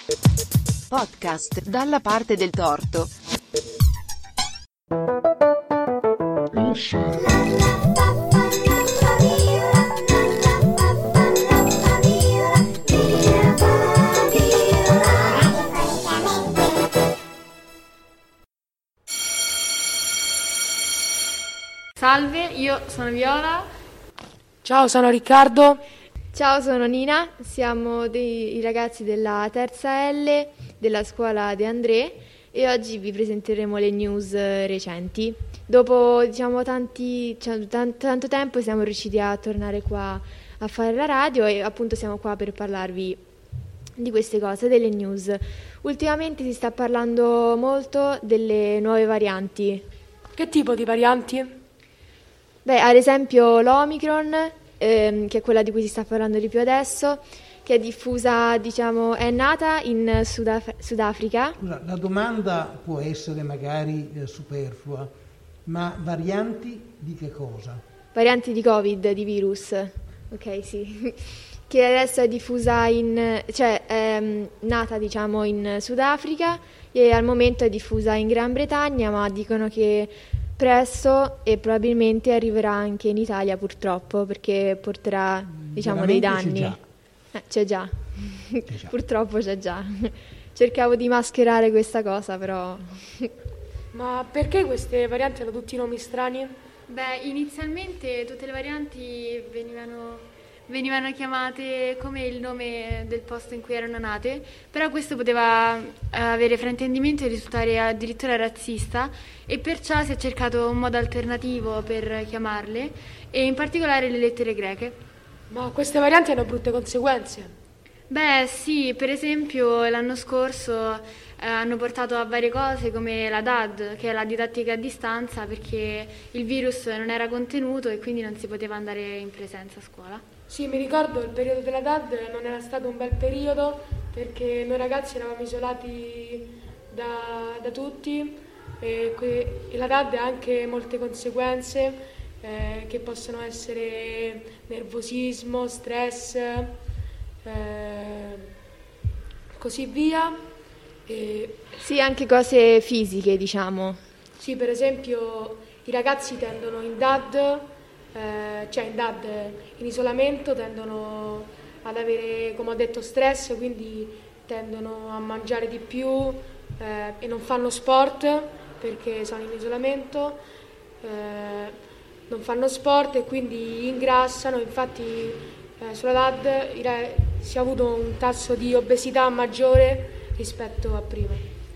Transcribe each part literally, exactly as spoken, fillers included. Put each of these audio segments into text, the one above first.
Podcast dalla parte del torto. Salve, io sono Viola. Ciao, sono Riccardo. Ciao, sono Nina, siamo dei i ragazzi della terza L della scuola De André e oggi vi presenteremo le news recenti. Dopo diciamo tanti, cioè, tan- tanto tempo siamo riusciti a tornare qua a fare la radio e appunto siamo qua per parlarvi di queste cose, delle news. Ultimamente si sta parlando molto delle nuove varianti. Che tipo di varianti? Beh, ad esempio l'Omicron, ehm, che è quella di cui si sta parlando di più adesso, che è diffusa, diciamo, è nata in Sudaf- Sudafrica. Scusa, la domanda può essere magari eh, superflua, ma varianti di che cosa? Varianti di Covid, di virus, ok, sì, che adesso è diffusa in, cioè è nata, diciamo, in Sudafrica e al momento è diffusa in Gran Bretagna, ma dicono che presto e probabilmente arriverà anche in Italia, purtroppo, perché porterà, diciamo, dei danni. C'è già. Eh, c'è già, C'è già. purtroppo c'è già. Cercavo di mascherare questa cosa, però... Ma perché queste varianti hanno tutti i nomi strani? Beh, inizialmente tutte le varianti venivano, venivano chiamate come il nome del posto in cui erano nate, però questo poteva avere fraintendimento e risultare addirittura razzista e perciò si è cercato un modo alternativo per chiamarle e in particolare le lettere greche. Ma queste varianti hanno brutte conseguenze. Beh sì, per esempio l'anno scorso eh, hanno portato a varie cose come la D A D, che è la didattica a distanza, perché il virus non era contenuto e quindi non si poteva andare in presenza a scuola. Sì, mi ricordo il periodo della D A D non era stato un bel periodo perché noi ragazzi eravamo isolati da, da tutti e, que- e la D A D ha anche molte conseguenze eh, che possono essere nervosismo, stress, eh, così via. E, Sì, anche cose fisiche, diciamo. sì, per esempio i ragazzi tendono in D A D, eh, cioè in D A D in isolamento, tendono ad avere, come ho detto, stress, quindi tendono a mangiare di più eh, e non fanno sport perché sono in isolamento, eh, non fanno sport e quindi ingrassano. Infatti eh, sulla D A D i ra- si è avuto un tasso di obesità maggiore rispetto a prima.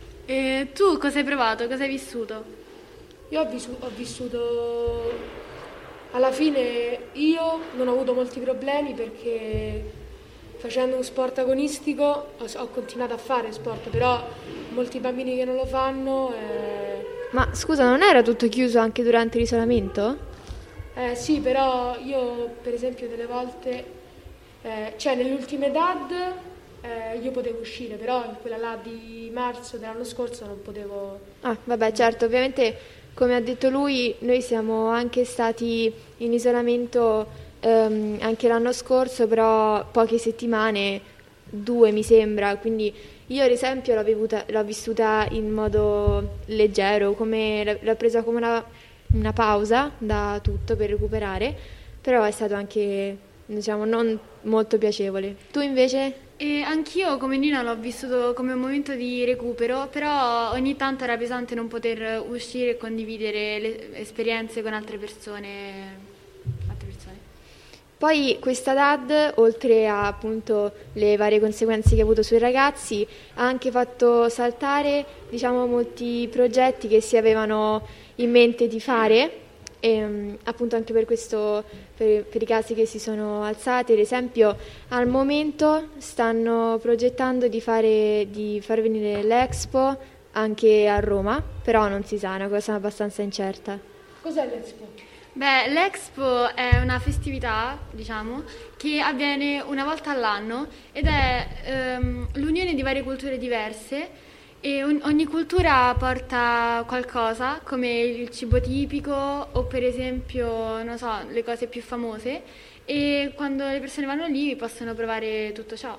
E tu cosa hai provato? Cosa hai vissuto? Io ho, visu- ho vissuto, alla fine io non ho avuto molti problemi perché facendo uno sport agonistico ho, ho continuato a fare sport, però molti bambini che non lo fanno... Eh, Ma scusa, non era tutto chiuso anche durante l'isolamento? eh, sì, però io per esempio delle volte, eh, cioè nelle ultime D A D eh, io potevo uscire, però in quella là di marzo dell'anno scorso non potevo... Ah, vabbè, certo, ovviamente, come ha detto lui, noi siamo anche stati in isolamento ehm, anche l'anno scorso, però poche settimane, due mi sembra, quindi io ad esempio l'ho, vivuta, l'ho vissuta in modo leggero, come, l'ho presa come una, una pausa da tutto per recuperare, però è stato anche, diciamo, non molto piacevole. Tu invece? E anch'io come Nina l'ho vissuto come un momento di recupero, però ogni tanto era pesante non poter uscire e condividere le esperienze con altre persone. Altre persone. Poi questa D A D, oltre a appunto le varie conseguenze che ha avuto sui ragazzi, ha anche fatto saltare, diciamo, molti progetti che si avevano in mente di fare. E, um, appunto anche per questo, per, per i casi che si sono alzati, ad esempio al momento stanno progettando di fare di far venire l'Expo anche a Roma, però non si sa, è una cosa abbastanza incerta. Cos'è l'Expo? Beh, l'Expo è una festività, diciamo, che avviene una volta all'anno ed è ehm, l'unione di varie culture diverse. E un- ogni cultura porta qualcosa, come il cibo tipico o per esempio, non so, le cose più famose, e quando le persone vanno lì possono provare tutto ciò.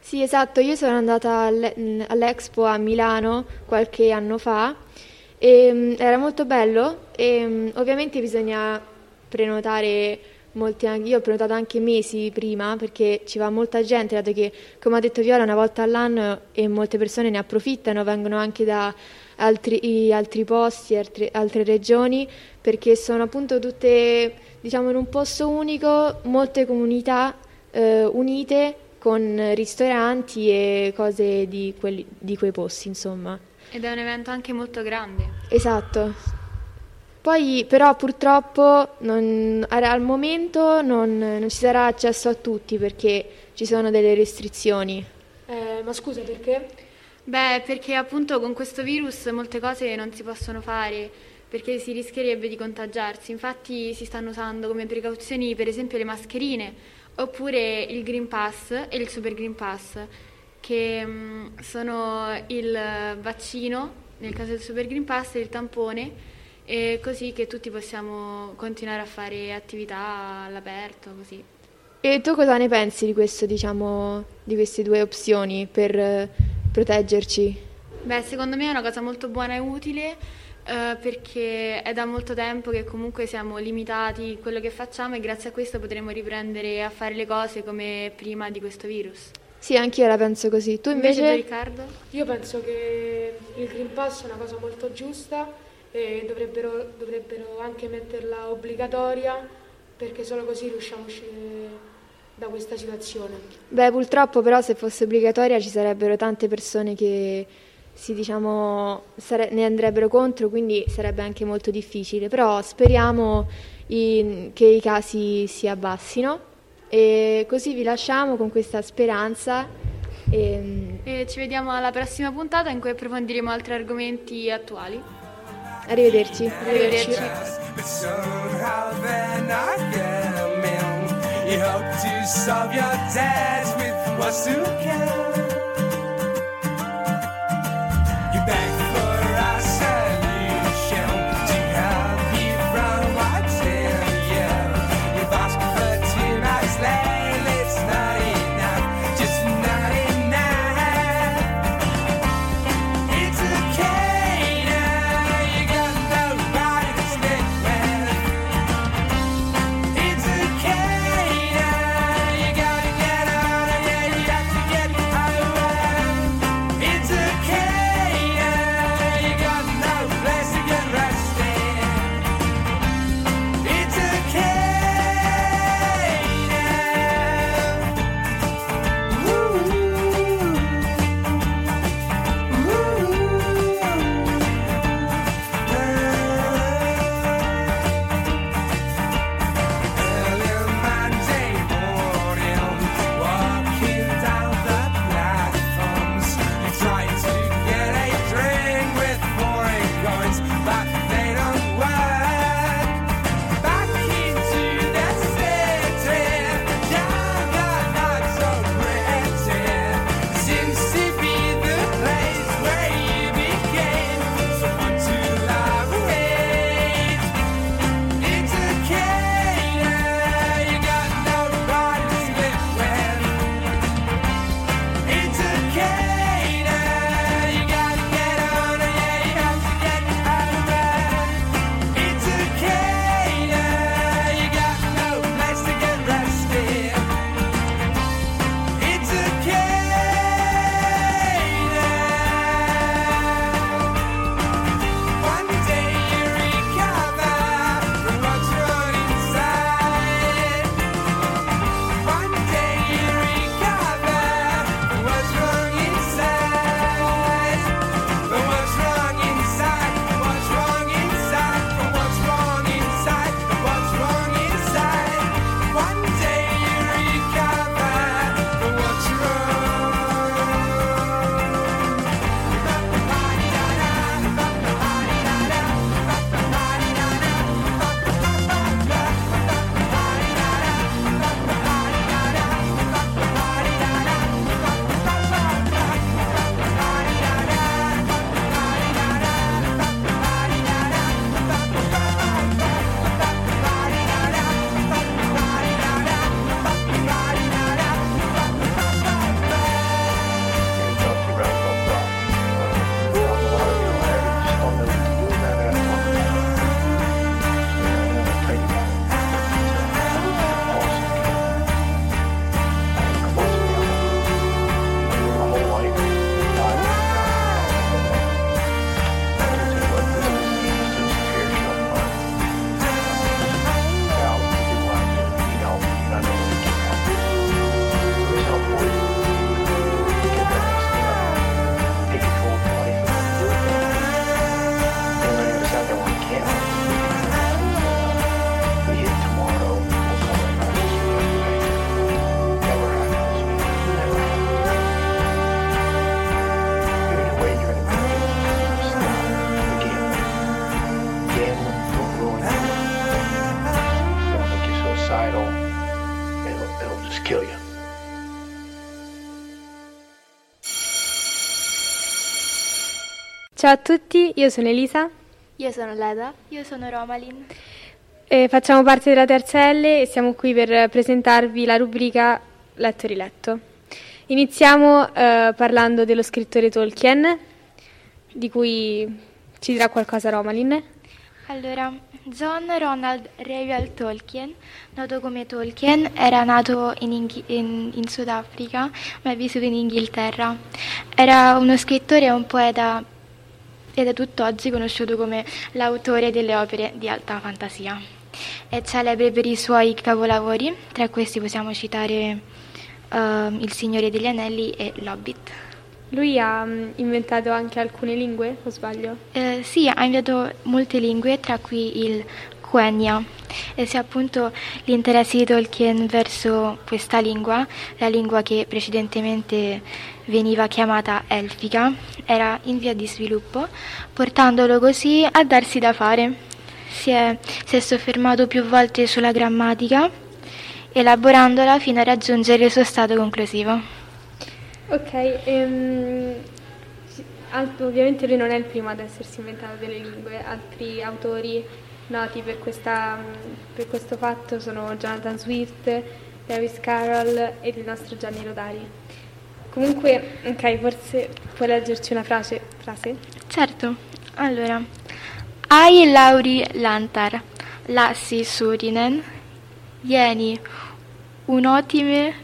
Sì, esatto, io sono andata alle- all'Expo a Milano qualche anno fa e mm, era molto bello e mm, ovviamente bisogna prenotare molti, an- io ho prenotato anche mesi prima perché ci va molta gente, dato che, come ha detto Viola, una volta all'anno e molte persone ne approfittano, vengono anche da altri, i- altri posti, altri- altre regioni, perché sono appunto tutte, diciamo, in un posto unico, molte comunità eh, unite con ristoranti e cose di, quelli- di quei posti, insomma. Ed è un evento anche molto grande. Esatto. Poi però purtroppo non- al al momento non, non ci sarà accesso a tutti perché ci sono delle restrizioni. Eh, ma scusa, perché? Beh, perché appunto con questo virus molte cose non si possono fare perché si rischierebbe di contagiarsi. Infatti si stanno usando come precauzioni per esempio le mascherine oppure il Green Pass e il Super Green Pass, che mm, sono il vaccino, nel caso del Super Green Pass, e il tampone, e così che tutti possiamo continuare a fare attività all'aperto, così. E tu cosa ne pensi di questo, diciamo, di queste due opzioni per eh, proteggerci? Beh, secondo me è una cosa molto buona e utile eh, perché è da molto tempo che comunque siamo limitati in quello che facciamo e grazie a questo potremo riprendere a fare le cose come prima di questo virus. Sì, anch'io la penso così. Tu Invece, invece? tu, Riccardo? Io penso che il Green Pass è una cosa molto giusta e dovrebbero, dovrebbero anche metterla obbligatoria perché solo così riusciamo a uscire da questa situazione. Beh, purtroppo però se fosse obbligatoria ci sarebbero tante persone che si, diciamo, sare- ne andrebbero contro, quindi sarebbe anche molto difficile. Però speriamo in- che i casi si abbassino e così vi lasciamo con questa speranza. E, E ci vediamo alla prossima puntata in cui approfondiremo altri argomenti attuali. arrivederci. Arrivederci. But somehow they're not coming. You hope to solve your debts with what's to come. You beg for a solution to help you from what's in you. You've asked for too much lately, it's not enough, just not enough. It's okay now, you got nobody to stick with. It's okay now, you gotta get out of here, you got to get out. Ciao a tutti, io sono Elisa. Io sono Leda. Io sono Romalin. E facciamo parte della terza L e siamo qui per presentarvi la rubrica Letto Riletto. Iniziamo eh, parlando dello scrittore Tolkien, di cui ci dirà qualcosa Romalin. Allora, John Ronald Reuel Tolkien, noto come Tolkien, era nato in, Inghi- in, in Sudafrica, ma è vissuto in Inghilterra. Era uno scrittore e un poeta ed è tutt'oggi conosciuto come l'autore delle opere di alta fantasia. È celebre per i suoi capolavori, tra questi possiamo citare uh, Il Signore degli Anelli e L'Hobbit. Lui ha um, inventato anche alcune lingue, o sbaglio? Eh, sì, ha inventato molte lingue, tra cui il Quenya. E se appunto l'interesse di Tolkien verso questa lingua, la lingua che precedentemente veniva chiamata elfica, era in via di sviluppo, portandolo così a darsi da fare. Si è, si è soffermato più volte sulla grammatica, elaborandola fino a raggiungere il suo stato conclusivo. Ok, ehm, ovviamente lui non è il primo ad essersi inventato delle lingue, altri autori noti per, questa, per questo fatto sono Jonathan Swift, Lewis Carroll ed il nostro Gianni Rodari. Comunque, ok, forse puoi leggerci una frase? frase? Certo, allora. Ai Lauri Lantar, Lassi Surinen, Ieni un'otime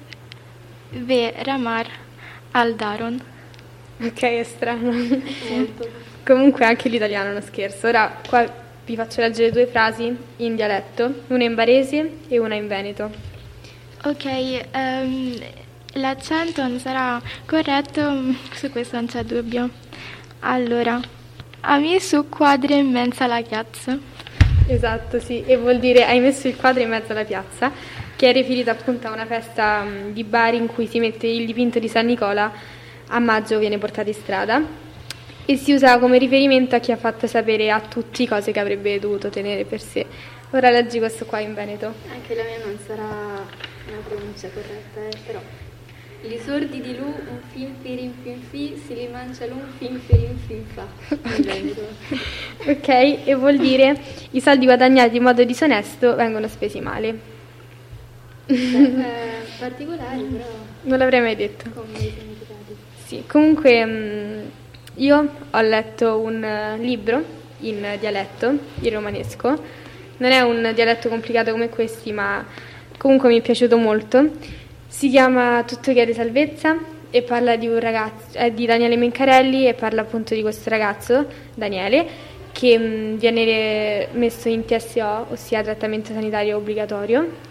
ve Ramar Aldaron. Ok, è strano. Molto. Comunque anche l'italiano è uno scherzo. Ora qua vi faccio leggere due frasi in dialetto, una in barese e una in veneto. Ok, um, l'accento non sarà corretto, su questo non c'è dubbio. Allora, hai messo il quadro in mezzo alla piazza. Esatto, sì, e vuol dire hai messo il quadro in mezzo alla piazza, che è riferita appunto a una festa um, di Bari in cui si mette il dipinto di San Nicola, a maggio viene portato in strada e si usa come riferimento a chi ha fatto sapere a tutti cose che avrebbe dovuto tenere per sé. Ora leggi questo qua in veneto. Anche la mia non sarà una pronuncia corretta, eh, però. Li sordi di lu un fin firin fin fi, si li mangia l'un fin firin fin fa. In veneto. Ok, e vuol dire i soldi guadagnati in modo disonesto vengono spesi male. Beh, eh, particolari, però. Non l'avrei mai detto. Con dei significati. Sì, comunque mh, io ho letto un uh, libro in dialetto, in romanesco. Non è un dialetto complicato come questi, ma comunque mi è piaciuto molto. Si chiama Tutto chiede salvezza e parla di un ragazzo, è di Daniele Mencarelli e parla appunto di questo ragazzo, Daniele, che mh, viene messo in T S O, ossia trattamento sanitario obbligatorio.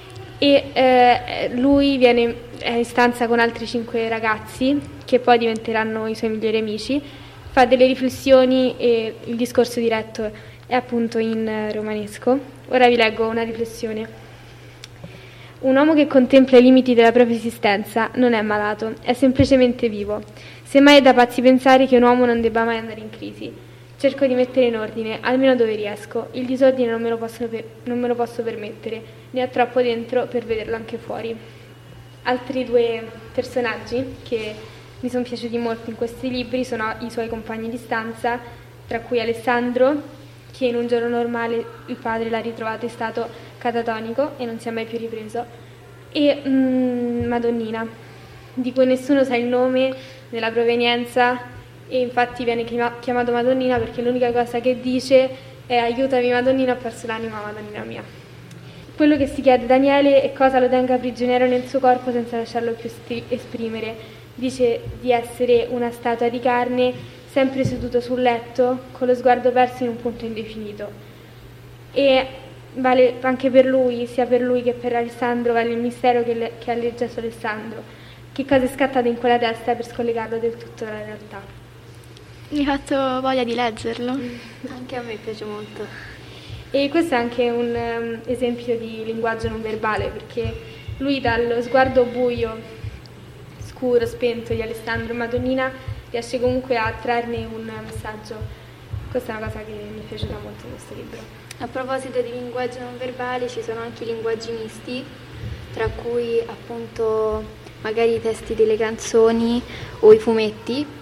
E eh, lui viene è in stanza con altri cinque ragazzi che poi diventeranno i suoi migliori amici, fa delle riflessioni e il discorso diretto è appunto in eh, romanesco. Ora vi leggo una riflessione. Un uomo che contempla i limiti della propria esistenza non è malato, è semplicemente vivo. Semmai è da pazzi pensare che un uomo non debba mai andare in crisi. Cerco di mettere in ordine, almeno dove riesco. Il disordine non me lo posso, per- non me lo posso permettere, ne ho troppo dentro per vederlo anche fuori. Altri due personaggi che mi sono piaciuti molto in questi libri sono i suoi compagni di stanza, tra cui Alessandro, che in un giorno normale il padre l'ha ritrovato in stato catatonico e non si è mai più ripreso, e mm, Madonnina, di cui nessuno sa il nome né la provenienza, e infatti viene chiamato Madonnina perché l'unica cosa che dice è aiutami Madonnina, ho perso l'anima, Madonnina mia. Quello che si chiede Daniele è cosa lo tenga prigioniero nel suo corpo senza lasciarlo più sti- esprimere. Dice di essere una statua di carne sempre seduto sul letto con lo sguardo perso in un punto indefinito. E vale anche per lui, sia per lui che per Alessandro, vale il mistero che, le- che alleggia su Alessandro. Che cosa è scattato in quella testa per scollegarlo del tutto dalla realtà? Mi ha fatto voglia di leggerlo. Anche a me piace molto. E questo è anche un um, esempio di linguaggio non verbale, perché lui dallo sguardo buio, scuro, spento di Alessandro Madonnina riesce comunque a trarne un messaggio. Questa è una cosa che mi è piaciuta molto in questo libro. A proposito di linguaggio non verbale, ci sono anche i linguaggi misti, tra cui appunto magari i testi delle canzoni o i fumetti,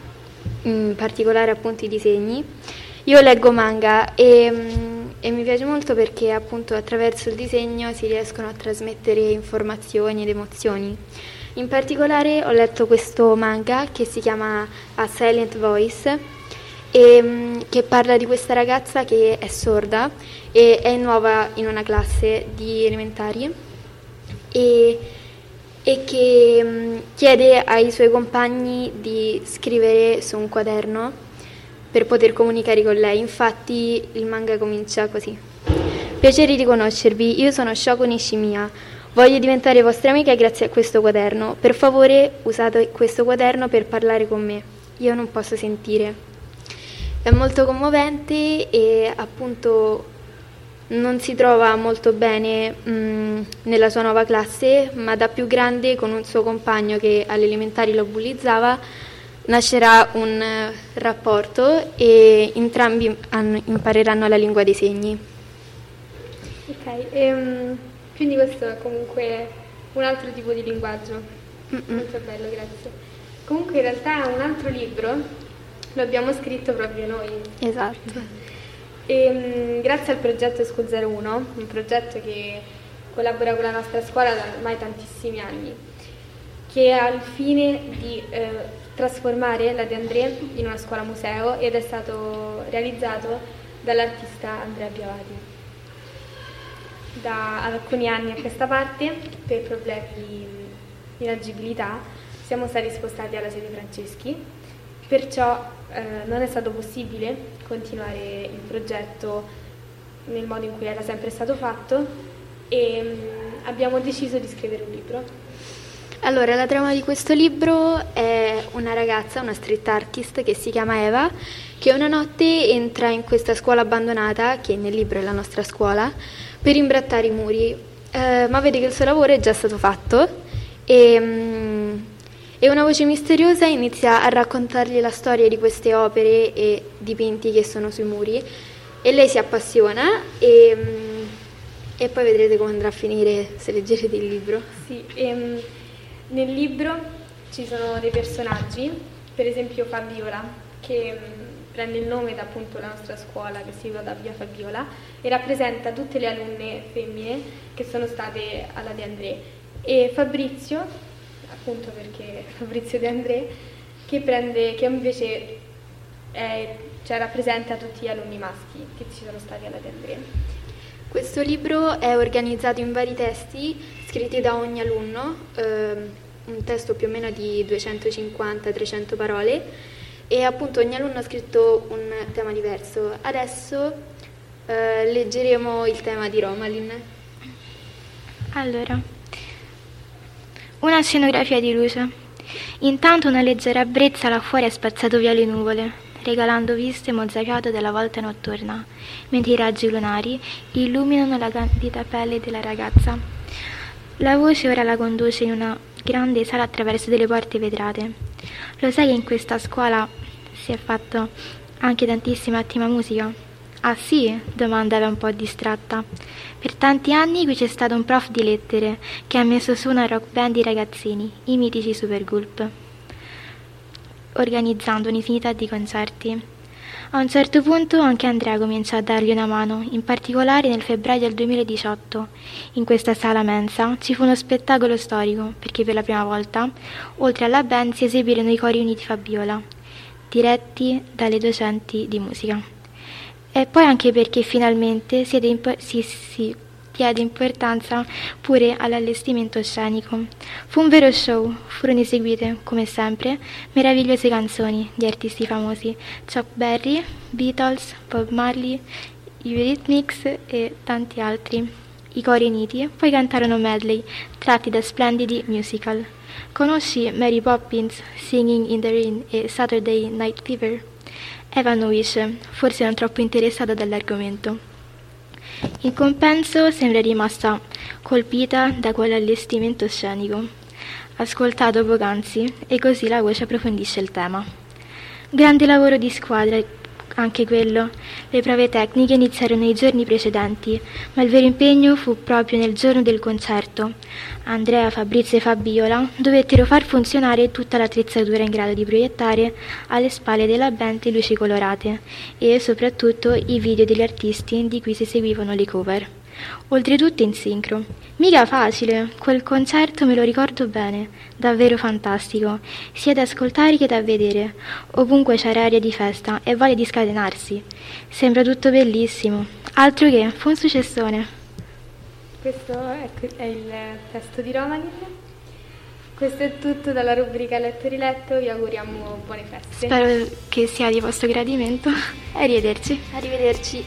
in particolare appunto i disegni. Io leggo manga e, e mi piace molto perché appunto attraverso il disegno si riescono a trasmettere informazioni ed emozioni. In particolare ho letto questo manga che si chiama A Silent Voice e che parla di questa ragazza che è sorda e è nuova in una classe di elementari e, e che mh, chiede ai suoi compagni di scrivere su un quaderno per poter comunicare con lei. Infatti il manga comincia così: piacere di conoscervi, io sono Shoko Nishimiya, voglio diventare vostra amica grazie a questo quaderno, per favore usate questo quaderno per parlare con me, io non posso sentire. È molto commovente e appunto non si trova molto bene mh, nella sua nuova classe, ma da più grande, con un suo compagno che alle elementari lo bullizzava, nascerà un uh, rapporto e entrambi hanno, impareranno la lingua dei segni. Ok, ehm, quindi questo è comunque un altro tipo di linguaggio. Mm-mm. Molto bello, grazie. Comunque in realtà un altro libro lo abbiamo scritto proprio noi. Esatto. E, um, grazie al progetto School zero uno, un progetto che collabora con la nostra scuola da ormai tantissimi anni, che ha il fine di eh, trasformare la De André in una scuola museo ed è stato realizzato dall'artista Andrea Biavati. Da alcuni anni a questa parte, per problemi di inagibilità, siamo stati spostati alla sede Franceschi, perciò eh, non è stato possibile continuare il progetto nel modo in cui era sempre stato fatto e mh, abbiamo deciso di scrivere un libro. Allora, la trama di questo libro è una ragazza, una street artist che si chiama Eva, che una notte entra in questa scuola abbandonata, che nel libro è la nostra scuola, per imbrattare i muri, eh, ma vede che il suo lavoro è già stato fatto e, mm, e una voce misteriosa inizia a raccontargli la storia di queste opere e dipinti che sono sui muri e lei si appassiona e, mm, e poi vedrete come andrà a finire se leggerete il libro. Sì, ehm... Nel libro ci sono dei personaggi, per esempio Fabiola, che mh, prende il nome da appunto la nostra scuola, che si chiama Via Fabiola, e rappresenta tutte le alunne femmine che sono state alla De André. E Fabrizio, appunto perché Fabrizio De André, che, prende, che invece è, cioè, rappresenta tutti gli alunni maschi che ci sono stati alla De André. Questo libro è organizzato in vari testi scritti da ogni alunno, ehm, un testo più o meno di duecentocinquanta trecento parole e appunto ogni alunno ha scritto un tema diverso. Adesso eh, leggeremo il tema di Romalin. Allora, una scenografia di luce. Intanto una leggera brezza là fuori ha spazzato via le nuvole, regalando viste mozzafiato della volta notturna, mentre i raggi lunari illuminano la candida pelle della ragazza. La voce ora la conduce in una grande sala attraverso delle porte vetrate. Lo sai che in questa scuola si è fatto anche tantissima ottima musica? Ah sì? Domanda Eva un po' distratta. Per tanti anni qui c'è stato un prof di lettere che ha messo su una rock band di ragazzini, i mitici Supergulp, organizzando un'infinità di concerti. A un certo punto anche Andrea comincia a dargli una mano, in particolare nel febbraio del duemiladiciotto. In questa sala mensa ci fu uno spettacolo storico, perché per la prima volta, oltre alla band, si eseguirono i cori uniti Fabiola, diretti dalle docenti di musica. E poi anche perché finalmente si, impo- si, si diede importanza pure all'allestimento scenico. Fu un vero show, furono eseguite, come sempre, meravigliose canzoni di artisti famosi, Chuck Berry, Beatles, Bob Marley, i Eurythmics e tanti altri. I cori uniti poi cantarono medley, tratti da splendidi musical. Conosci Mary Poppins, Singing in the Rain e Saturday Night Fever? Eva annuisce, forse non troppo interessata dall'argomento. In compenso sembra rimasta colpita da quell'allestimento scenico, ascoltato poc'anzi, e così la voce approfondisce il tema. Grande lavoro di squadra anche quello. Le prove tecniche iniziarono nei giorni precedenti, ma il vero impegno fu proprio nel giorno del concerto. Andrea, Fabrizio e Fabiola dovettero far funzionare tutta l'attrezzatura in grado di proiettare alle spalle della band le luci colorate e soprattutto i video degli artisti di cui si seguivano le cover. Oltretutto in sincro. Mica facile, quel concerto me lo ricordo bene, davvero fantastico, sia da ascoltare che da vedere. Ovunque c'era aria di festa e voglia di scatenarsi. Sembra tutto bellissimo, altro che, fu un successone. Questo è, è il testo di Romanin. Questo è tutto dalla rubrica Letto Riletto, vi auguriamo buone feste. Spero che sia di vostro gradimento. Arrivederci. Arrivederci.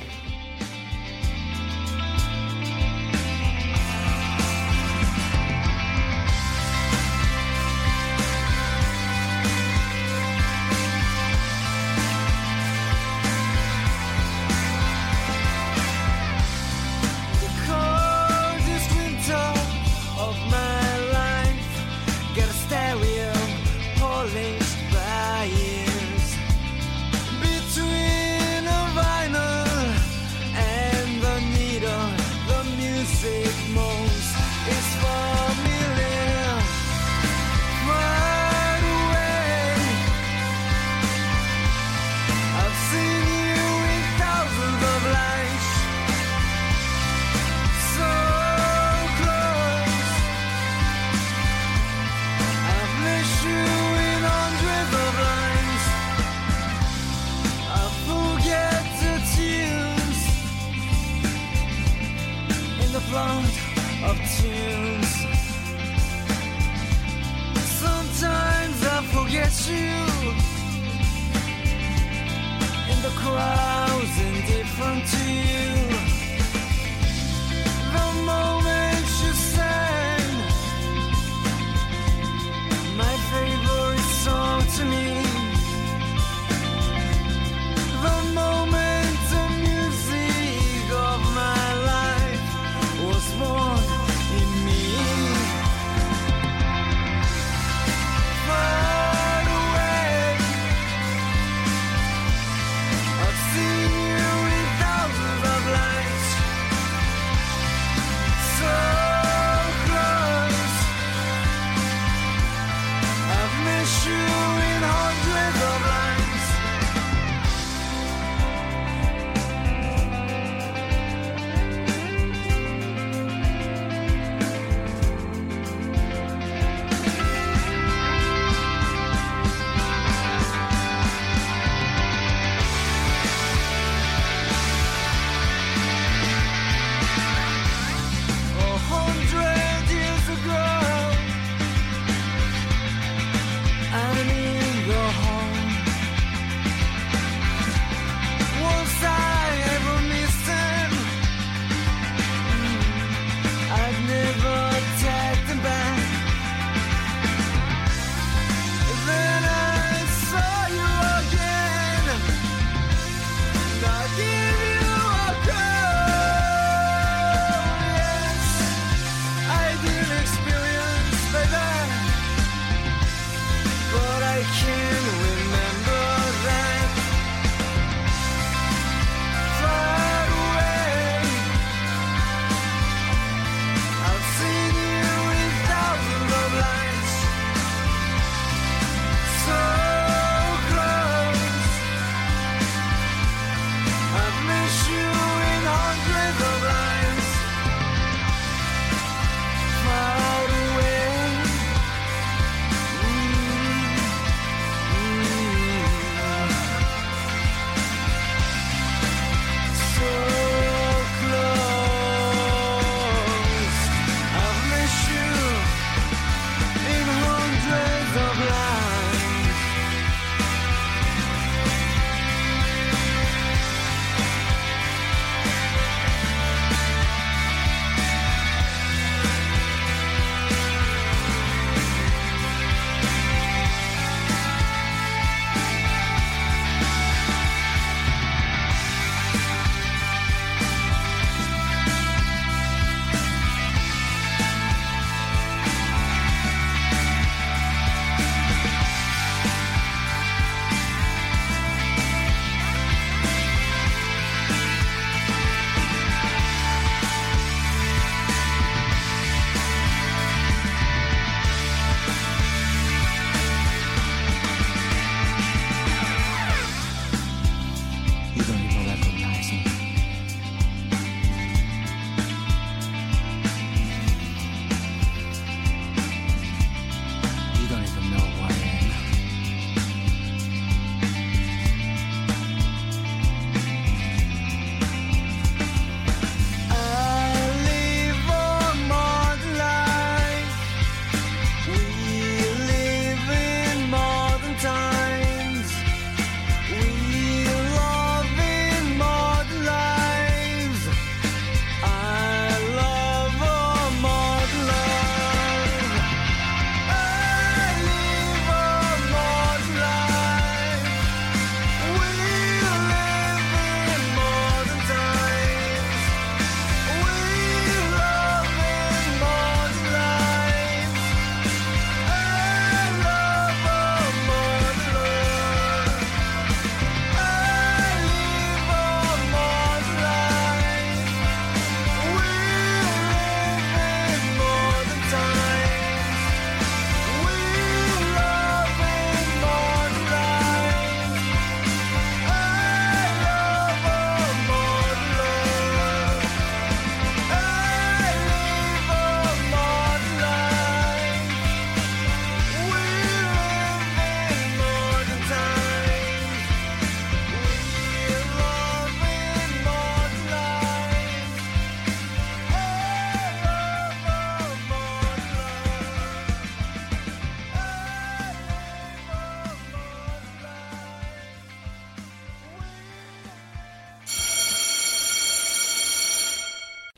Of tunes. Sometimes I forget you in the crowds indifferent to you. The moment you sang my favorite song to me, the moment the music of my life was born in me. Far away, I've seen you in thousands of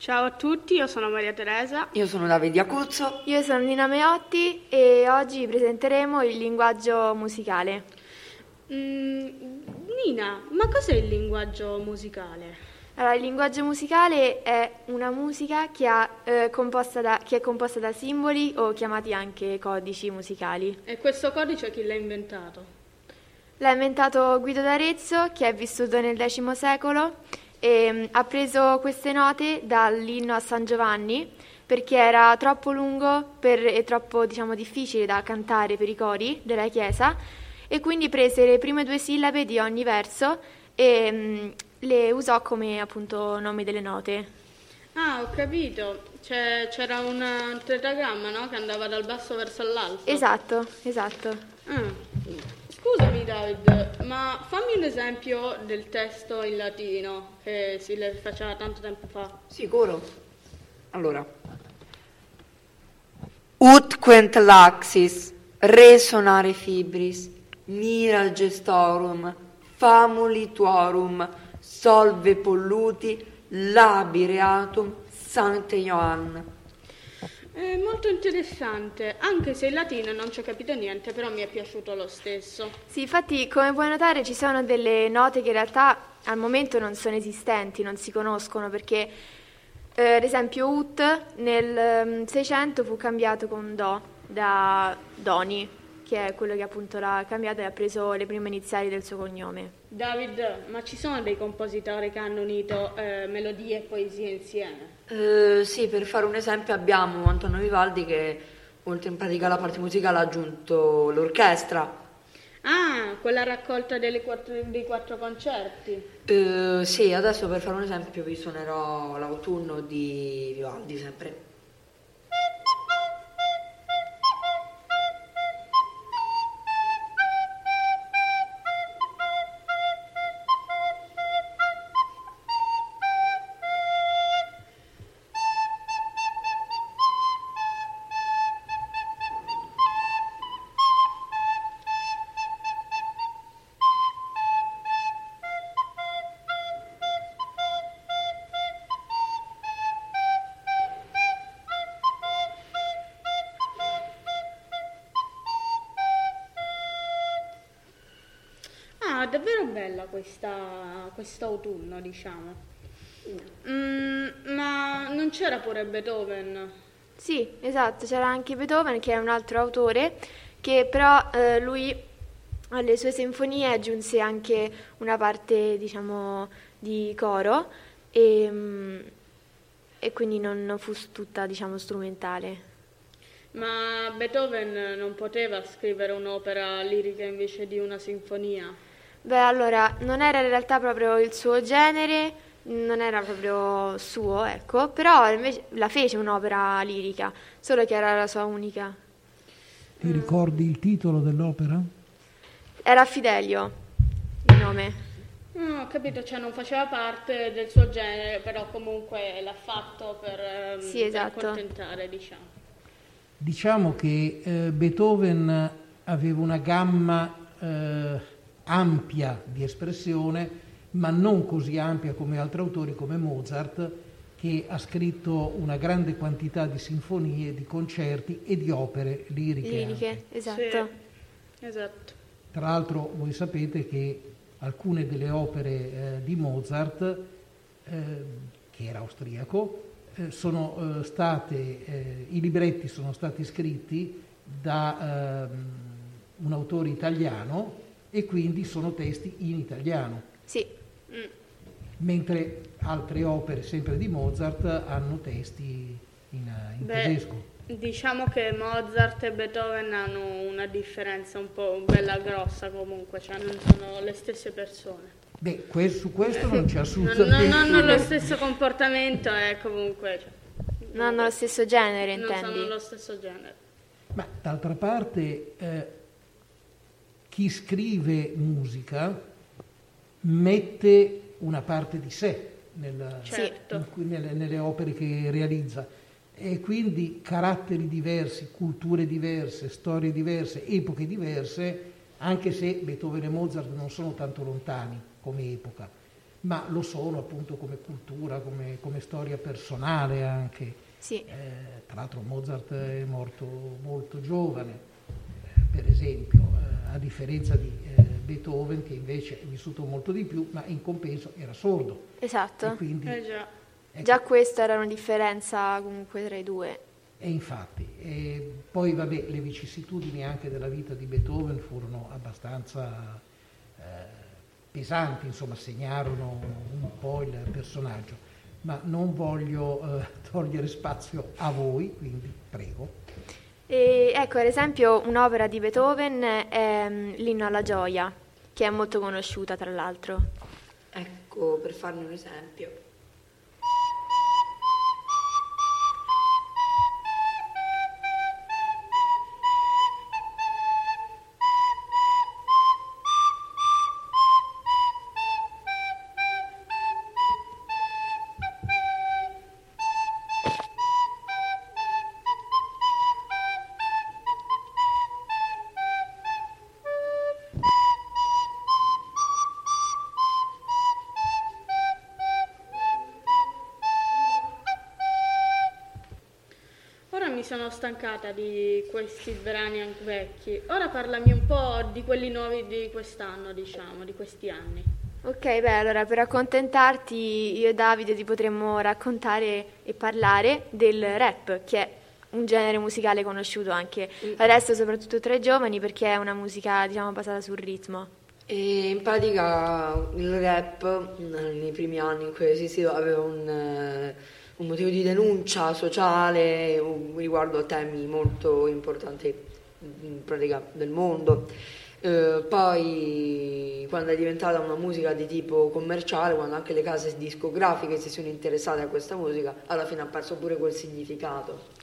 Ciao a tutti, io sono Maria Teresa. Io sono Davide Iacuzzo. Io sono Nina Meotti e oggi presenteremo il linguaggio musicale. Mm, Nina, ma cos'è il linguaggio musicale? Allora, il linguaggio musicale è una musica che, ha, eh, composta da, che è composta da simboli o chiamati anche codici musicali. E questo codice chi l'ha inventato? L'ha inventato Guido d'Arezzo, che è vissuto nel X secolo e mh, ha preso queste note dall'inno a San Giovanni perché era troppo lungo per, e troppo diciamo, difficile da cantare per i cori della chiesa e quindi prese le prime due sillabe di ogni verso e mh, le usò come appunto nomi delle note. Ah, ho capito. C'è, c'era un tetragramma, no? Che andava dal basso verso l'alto. Esatto, esatto. Ah. Scusami David, ma fammi un esempio del testo in latino che si le faceva tanto tempo fa. Sicuro. Allora. Ut quent laxis, resonare fibris, mira gestorum, famuli tuorum, solve polluti, labireatum, Sante Ioann. È molto interessante, anche se in latino non ci ho capito niente, però mi è piaciuto lo stesso. Sì, infatti come puoi notare ci sono delle note che in realtà al momento non sono esistenti, non si conoscono perché eh, ad esempio ut nel Seicento fu cambiato con do da Doni, che è quello che appunto l'ha cambiato e ha preso le prime iniziali del suo cognome. David, ma ci sono dei compositori che hanno unito eh, melodie e poesie insieme? Uh, sì, per fare un esempio abbiamo Antonio Vivaldi che oltre in pratica alla parte musicale ha aggiunto l'orchestra. Ah, quella raccolta delle quattro, dei quattro concerti. Uh, sì, adesso per fare un esempio vi suonerò l'autunno di Vivaldi sempre. Ah, davvero bella questa, quest'autunno, diciamo. Mm, ma non c'era pure Beethoven? Sì, esatto, c'era anche Beethoven che è un altro autore che però eh, lui alle sue sinfonie aggiunse anche una parte diciamo di coro e, mm, e quindi non fu tutta diciamo strumentale. Ma Beethoven non poteva scrivere un'opera lirica invece di una sinfonia? Beh, allora, non era in realtà proprio il suo genere, non era proprio suo, ecco, però invece la fece un'opera lirica, solo che era la sua unica. Ti mm. ricordi il titolo dell'opera? Era Fidelio, il nome. No, ho capito, cioè non faceva parte del suo genere, però comunque l'ha fatto per, sì, esatto. per accontentare, diciamo. Diciamo che eh, Beethoven aveva una gamma eh, ampia di espressione, ma non così ampia come altri autori come Mozart, che ha scritto una grande quantità di sinfonie, di concerti e di opere liriche. Liriche, anche. esatto. Sì, esatto. Tra l'altro voi sapete che alcune delle opere eh, di Mozart, eh, che era austriaco, eh, sono eh, state, eh, i libretti sono stati scritti da eh, un autore italiano e quindi sono testi in italiano. Sì. Mm. Mentre altre opere, sempre di Mozart, hanno testi in, in Beh, tedesco. Diciamo che Mozart e Beethoven hanno una differenza un po' bella grossa comunque, cioè non sono le stesse persone. Beh, que- su questo non c'è assolutamente... Non, non hanno lo stesso comportamento e comunque... Cioè, non hanno lo stesso genere, non intendi? Non sono lo stesso genere. Ma d'altra parte, eh, chi scrive musica mette una parte di sé nel, certo. in, nelle, nelle opere che realizza e quindi caratteri diversi, culture diverse, storie diverse, epoche diverse, anche se Beethoven e Mozart non sono tanto lontani come epoca, ma lo sono appunto come cultura, come, come storia personale anche. Sì. Eh, tra l'altro Mozart è morto molto giovane, eh, per esempio, eh, a differenza di eh, Beethoven, che invece è vissuto molto di più, ma in compenso era sordo. Esatto. E quindi, Eh già. ecco, Già questa era una differenza comunque tra i due. E infatti, e poi vabbè, le vicissitudini anche della vita di Beethoven furono abbastanza eh, pesanti, insomma, segnarono un po' il personaggio, ma non voglio eh, togliere spazio a voi, quindi prego. E ecco, ad esempio, un'opera di Beethoven è mm, l'Inno alla gioia, che è molto conosciuta tra l'altro. Ecco, per farne un esempio. Mi sono stancata di questi brani anche vecchi. Ora parlami un po' di quelli nuovi di quest'anno, diciamo, di questi anni. Ok, beh, allora per accontentarti io e Davide ti potremmo raccontare e parlare del rap, che è un genere musicale conosciuto anche adesso soprattutto tra i giovani, perché è una musica, diciamo, basata sul ritmo. E in pratica il rap nei primi anni in cui è esistito aveva un, eh, un motivo di denuncia sociale un- riguardo a temi molto importanti in pratica del mondo. Eh, poi quando è diventata una musica di tipo commerciale, quando anche le case discografiche si sono interessate a questa musica, alla fine ha perso pure quel significato.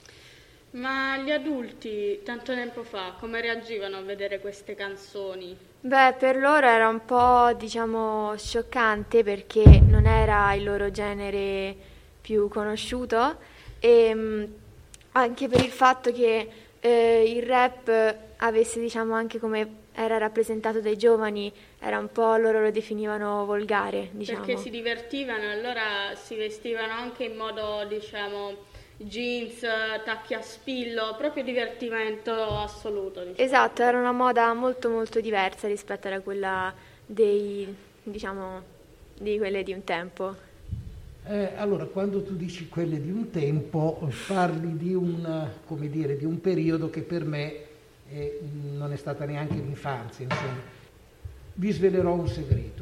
Ma gli adulti, tanto tempo fa, come reagivano a vedere queste canzoni? Beh, per loro era un po', diciamo, scioccante perché non era il loro genere più conosciuto e mh, anche per il fatto che eh, il rap avesse, diciamo, anche come era rappresentato dai giovani, era un po', loro lo definivano volgare, diciamo. Perché si divertivano, allora si vestivano anche in modo, diciamo, jeans, tacchi a spillo, proprio divertimento assoluto. Diciamo. Esatto, era una moda molto molto diversa rispetto a quella dei, diciamo, di quelle di un tempo. Eh, allora, quando tu dici quelle di un tempo, parli di un, come dire, di un periodo che per me eh, non è stata neanche l'infanzia, insomma. Vi svelerò un segreto.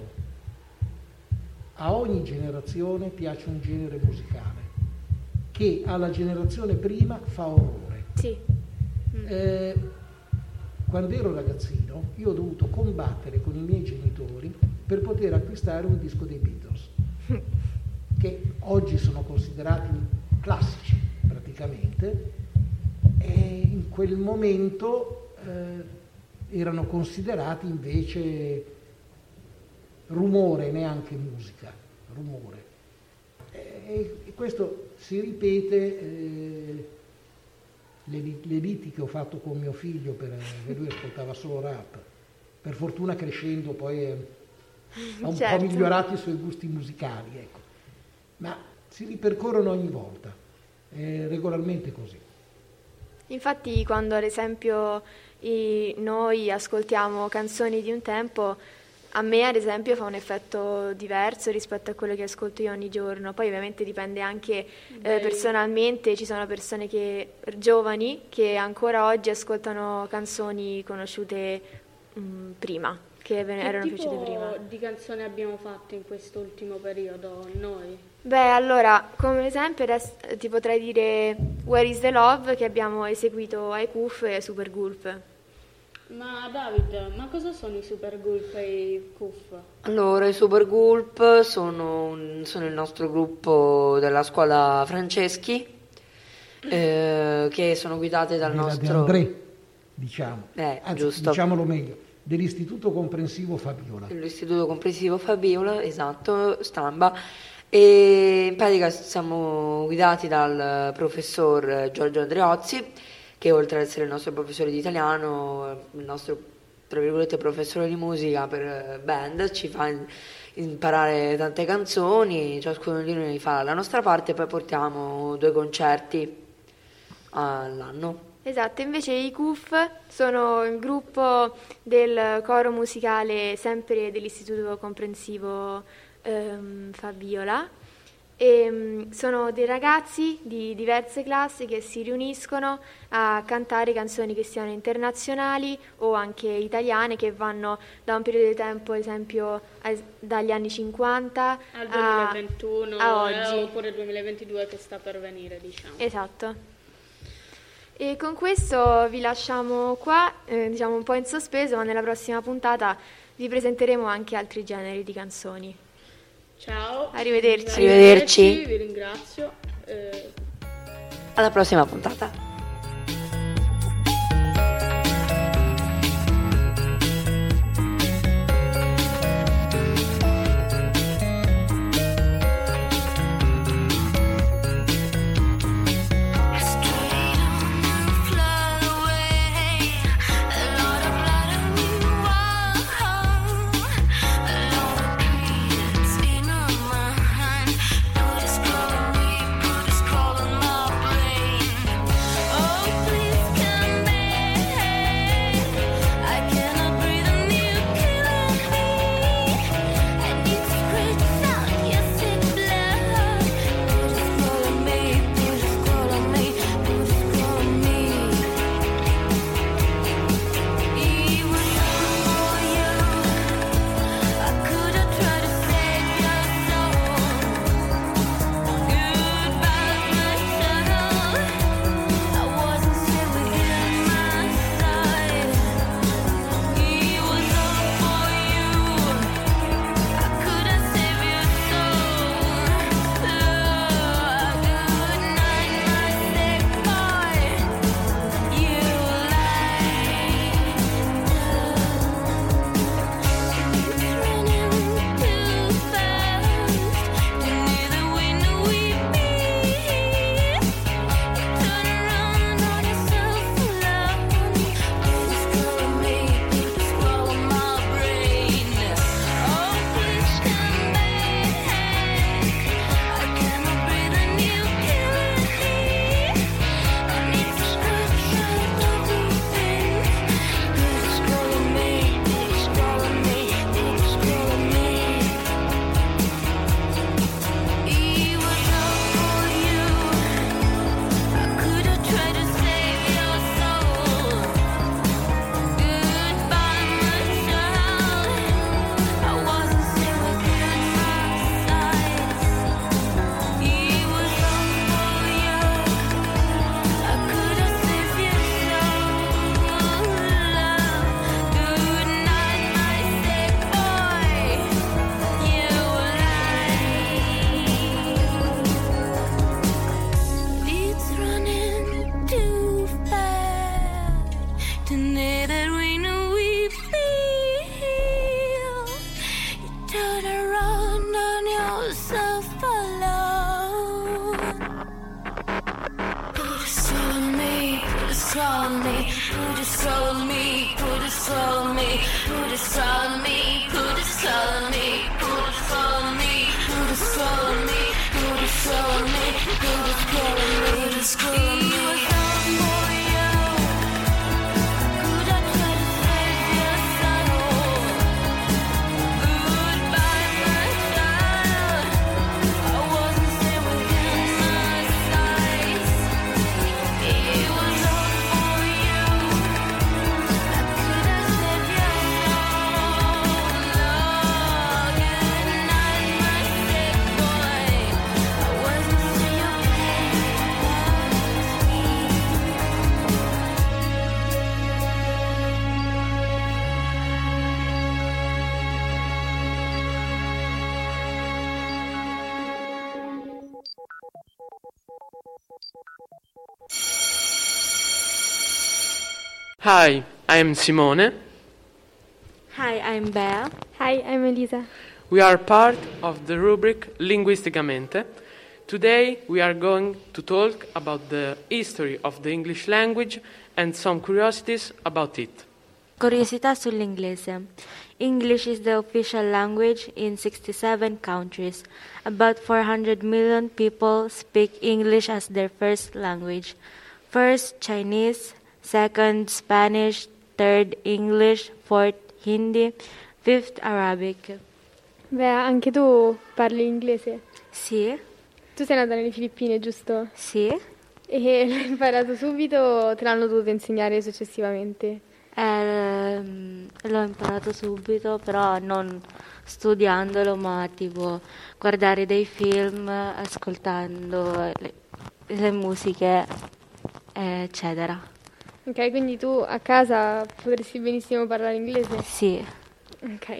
A ogni generazione piace un genere musicale che alla generazione prima fa orrore. Sì. Eh, quando ero ragazzino io ho dovuto combattere con i miei genitori per poter acquistare un disco dei Beatles, che oggi sono considerati classici praticamente, e in quel momento eh, erano considerati invece rumore, neanche musica, rumore. E questo si ripete, eh, le, le liti che ho fatto con mio figlio, per, perché lui ascoltava solo rap, per fortuna crescendo poi eh, ha un Certo. po' migliorato i suoi gusti musicali, ecco. Ma si ripercorrono ogni volta, è regolarmente così. Infatti quando ad esempio i- noi ascoltiamo canzoni di un tempo, a me ad esempio fa un effetto diverso rispetto a quello che ascolto io ogni giorno. Poi ovviamente dipende anche eh, Beh. personalmente, ci sono persone che, giovani che ancora oggi ascoltano canzoni conosciute mh, prima, che ve- Che erano tipo piaciute prima. di canzoni abbiamo fatto in quest'ultimo periodo noi? Beh, allora, come esempio adesso eh, ti potrei dire Where is the Love, che abbiamo eseguito ai C U F e Super Gulp. Ma David, ma cosa sono i Super Gulp e i C U F? Allora, i Super Gulp sono, un- sono il nostro gruppo della scuola Franceschi, eh, che sono guidate dal Della De nostro... André, diciamo. Eh, Anzi, giusto. diciamolo meglio, dell'Istituto Comprensivo Fabiola. L'Istituto Comprensivo Fabiola, esatto, Stamba, e in pratica siamo guidati dal professor Giorgio Andreozzi, che oltre ad essere il nostro professore di italiano, il nostro tra virgolette, professore di musica per band, ci fa in- imparare tante canzoni, ciascuno di noi fa la nostra parte e poi portiamo due concerti all'anno. Esatto, invece i C U F sono il gruppo del coro musicale sempre dell'Istituto Comprensivo ehm, Fabiola. E, mh, sono dei ragazzi di diverse classi che si riuniscono a cantare canzoni che siano internazionali o anche italiane, che vanno da un periodo di tempo, ad esempio a- dagli anni cinquanta Al a, duemilaventuno a oggi. eh, oppure duemilaventidue che sta per venire, diciamo. Esatto. E con questo vi lasciamo qua, eh, diciamo un po' in sospeso, ma nella prossima puntata vi presenteremo anche altri generi di canzoni. Ciao. Arrivederci. Arrivederci. Vi ringrazio. eh, Alla prossima puntata. on me, put a spell on me, put a spell on me, put a spell on me, put a spell on me, put a spell on me, put a spell on me, put a spell on me, put a spell on me, put a spell on me. Hi, I'm Simone. Hi, I'm Bea. Hi, I'm Elisa. We are part of the rubric Linguisticamente. Today we are going to talk about the history of the English language and some curiosities about it. Curiosità sull'inglese. English is the official language in sixty-seven countries. About four hundred million people speak English as their first language. First, Chinese. Second, Spanish. Third, English. Fourth, Hindi. Fifth, Arabic. Beh, anche tu parli inglese? Sì. Tu sei nata nelle Filippine, giusto? Sì. E l'hai imparato subito o te l'hanno dovuto insegnare successivamente? Eh, l'ho imparato subito, però non studiandolo, ma tipo guardare dei film, ascoltando le, le musiche, eccetera. Ok, quindi tu a casa potresti benissimo parlare inglese? Sì. Ok.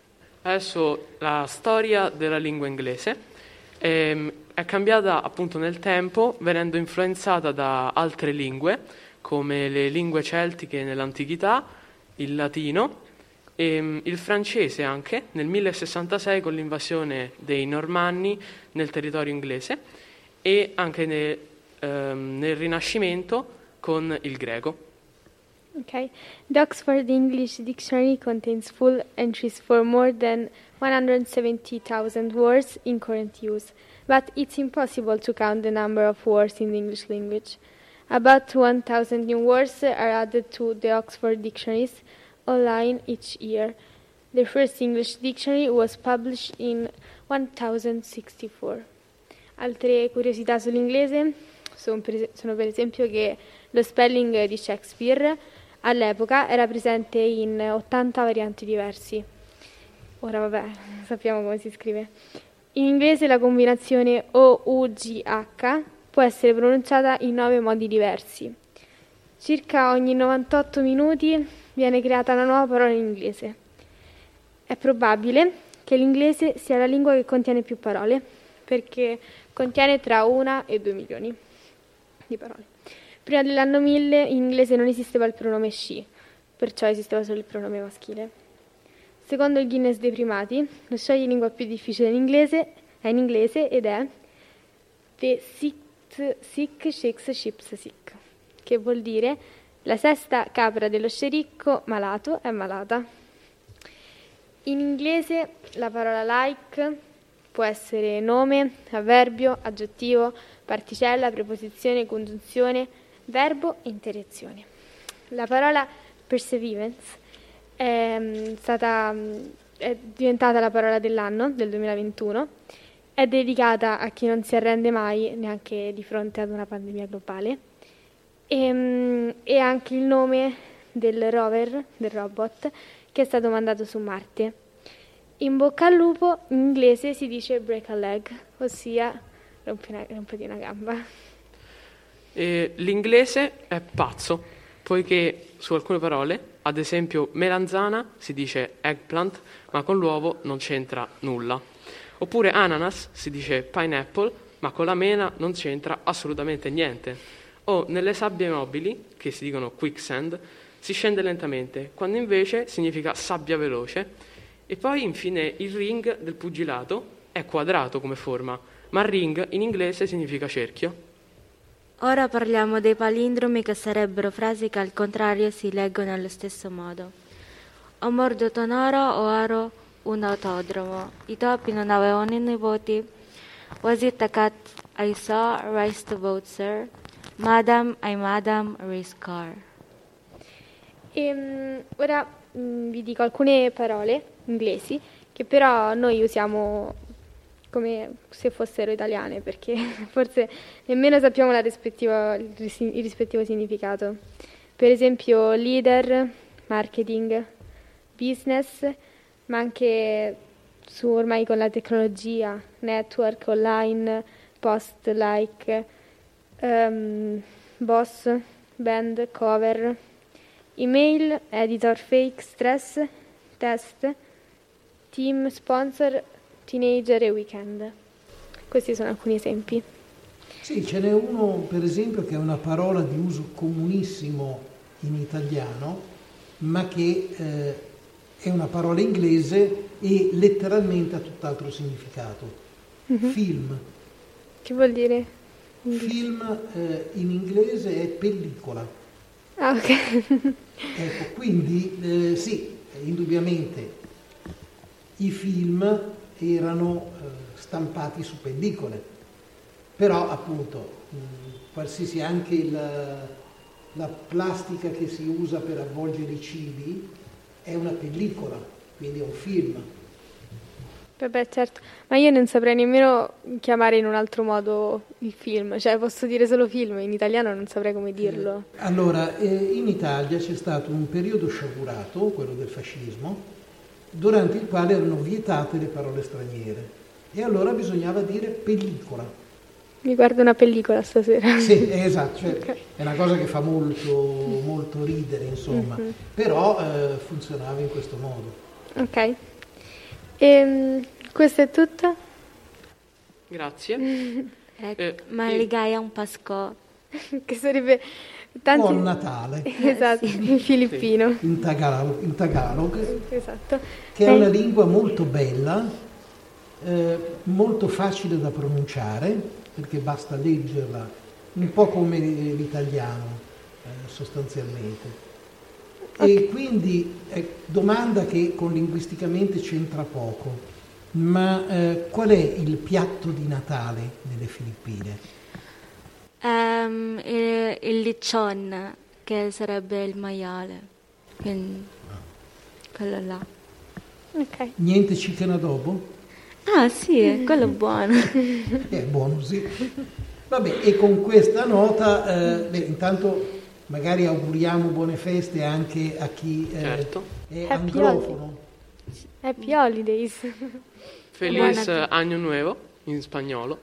Adesso la storia della lingua inglese ehm, è cambiata appunto nel tempo, venendo influenzata da altre lingue, come le lingue celtiche nell'antichità, il latino e il francese anche nel millesessantasei con l'invasione dei Normanni nel territorio inglese e anche ne, ehm, nel Rinascimento con il greco. Okay. The Oxford English Dictionary contains full entries for more than one hundred seventy thousand words in current use, but it's impossible to count the number of words in the English language. About one thousand new words are added to the Oxford dictionaries online each year. The first English dictionary was published in nineteen sixty-four. Altre curiosità sull'inglese sono per, sono per esempio che lo spelling di Shakespeare all'epoca era presente in ottanta varianti diversi. Ora vabbè, sappiamo come si scrive. In inglese la combinazione O U G H può essere pronunciata in nove modi diversi. Circa ogni novantotto minuti viene creata una nuova parola in inglese. È probabile che l'inglese sia la lingua che contiene più parole, perché contiene tra una e due milioni di parole. Prima dell'anno mille in inglese non esisteva il pronome she, perciò esisteva solo il pronome maschile. Secondo il Guinness dei primati, lo scioglilingua più difficile in inglese è in inglese ed è The Sixth Sick Shakes Ships Sick, che vuol dire la sesta capra dello scericco malato è malata. In inglese la parola like può essere nome, avverbio, aggettivo, particella, preposizione, congiunzione, verbo e interazione. La parola perseverance è stata è diventata la parola dell'anno del duemilaventuno. È dedicata a chi non si arrende mai neanche di fronte ad una pandemia globale. E, e anche il nome del rover, del robot, che è stato mandato su Marte. In bocca al lupo in inglese si dice break a leg, ossia rompi una, rompiti una gamba. E l'inglese è pazzo, poiché su alcune parole, ad esempio melanzana, si dice eggplant, ma con l'uovo non c'entra nulla. Oppure ananas si dice pineapple, ma con la mela non c'entra assolutamente niente. O nelle sabbie mobili, che si dicono quicksand, si scende lentamente, quando invece significa sabbia veloce. E poi infine il ring del pugilato è quadrato come forma, ma ring in inglese significa cerchio. Ora parliamo dei palindromi, che sarebbero frasi che al contrario si leggono allo stesso modo. Ho morduto Noro, o ero un autodromo. I topi non avevano nipoti. Was it a cat I saw? Rise to vote, sir. Madam, I madam, race car. E, um, ora um, vi dico alcune parole inglesi che però noi usiamo come se fossero italiane, perché forse nemmeno sappiamo la rispettiva, il rispettivo significato. Per esempio leader, marketing, business, ma anche su ormai con la tecnologia, network, online, post, like, um, boss, band, cover, email, editor, fake, stress, test, team, sponsor, teenager e weekend. Questi sono alcuni esempi. Sì, ce n'è uno per esempio che è una parola di uso comunissimo in italiano, ma che eh, è una parola inglese e letteralmente ha tutt'altro significato. Mm-hmm. Film. Che vuol dire? Film eh, in inglese è pellicola. Ah, ok. Ecco, quindi eh, sì, indubbiamente i film erano eh, stampati su pellicole, però appunto mh, qualsiasi anche il, la plastica che si usa per avvolgere i cibi è una pellicola, quindi è un film. Vabbè, certo, ma io non saprei nemmeno chiamare in un altro modo il film, cioè posso dire solo film, in italiano non saprei come dirlo. Allora, eh, in Italia c'è stato un periodo sciagurato, quello del fascismo, durante il quale erano vietate le parole straniere e allora bisognava dire pellicola. Mi guardo una pellicola stasera. Sì, esatto, cioè, Okay. è una cosa che fa molto, molto ridere, insomma, Mhm. però eh, funzionava in questo modo. Ok. Ehm, questo è tutto? Grazie. Ecco, Eh, ma io- le gai un pascò. Che sarebbe tanti... Buon Natale. Esatto, in filippino. In Tagalog, in Tagalog, Esatto. che è Eh, una lingua molto bella, eh, molto facile da pronunciare, perché basta leggerla, un po' come l'italiano, eh, sostanzialmente. E quindi è domanda che con linguisticamente c'entra poco, ma eh, qual è il piatto di Natale nelle Filippine? Ehm, il, il lechon, che sarebbe il maiale. Quindi, quello là. Ok. Niente chicken adobo? Ah sì, quello è buono. È buono, sì. Vabbè, e con questa nota, eh, beh, intanto magari auguriamo buone feste anche a chi eh, Certo. è Happy anglofono. Happy Holidays. Feliz Buona- Año Nuevo in spagnolo.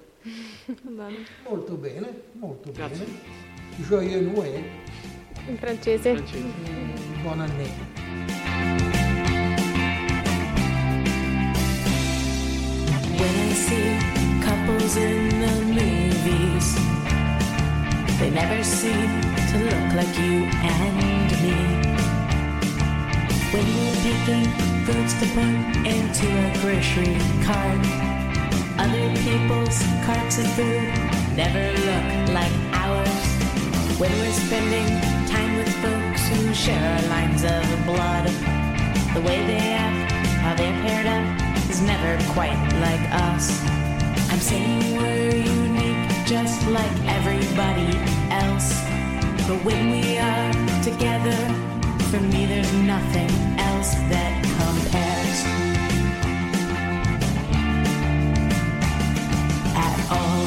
Molto bene, molto Grazie. bene. Joyeux Noël, In francese. Francese. buon année. When I see couples in the movies, they never seem to look like you and me. When you're picking fruits to put into a grocery cart, other people's carts of food never look like ours. When we're spending time with folks who share our lines of blood, the way they act, how they're paired up, is never quite like us. I'm saying we're unique, just like everybody else. But when we are together, for me there's nothing else that compares at all.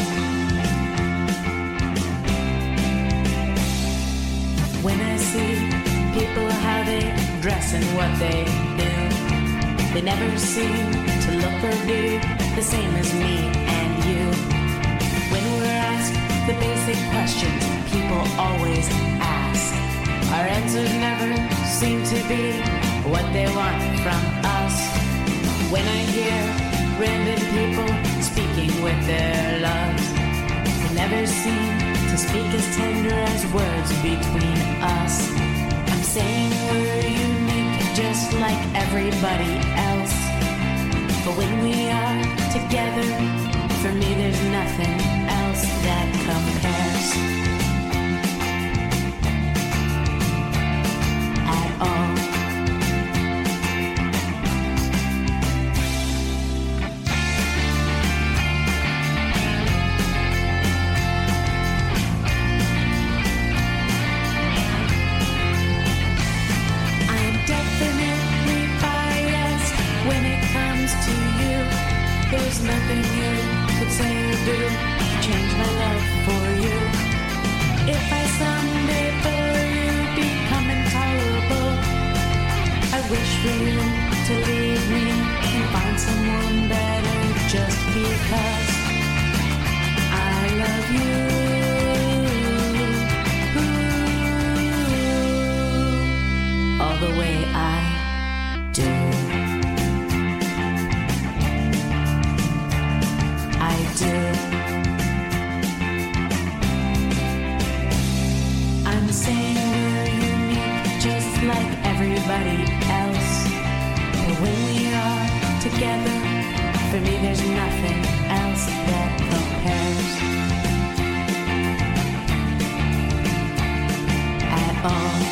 When I see people how they dress and what they do, they never seem to look or do the same as me and you. When we're asked the basic questions people always ask, our answers never seem to be what they want from us. When I hear random people speaking with their loves, they never seem to speak as tender as words between us. I'm saying we're unique, just like everybody else. But when we are together, for me there's nothing else that compares at all. I'm definitely biased when it comes to you. There's nothing you could say or do to change my love for you. If I someday for you become intolerable, I wish for you to leave me and find someone better just because I love you. All the way I do. I do. I'm saying we're unique, just like everybody else. But when we are together, for me there's nothing else that compares at all.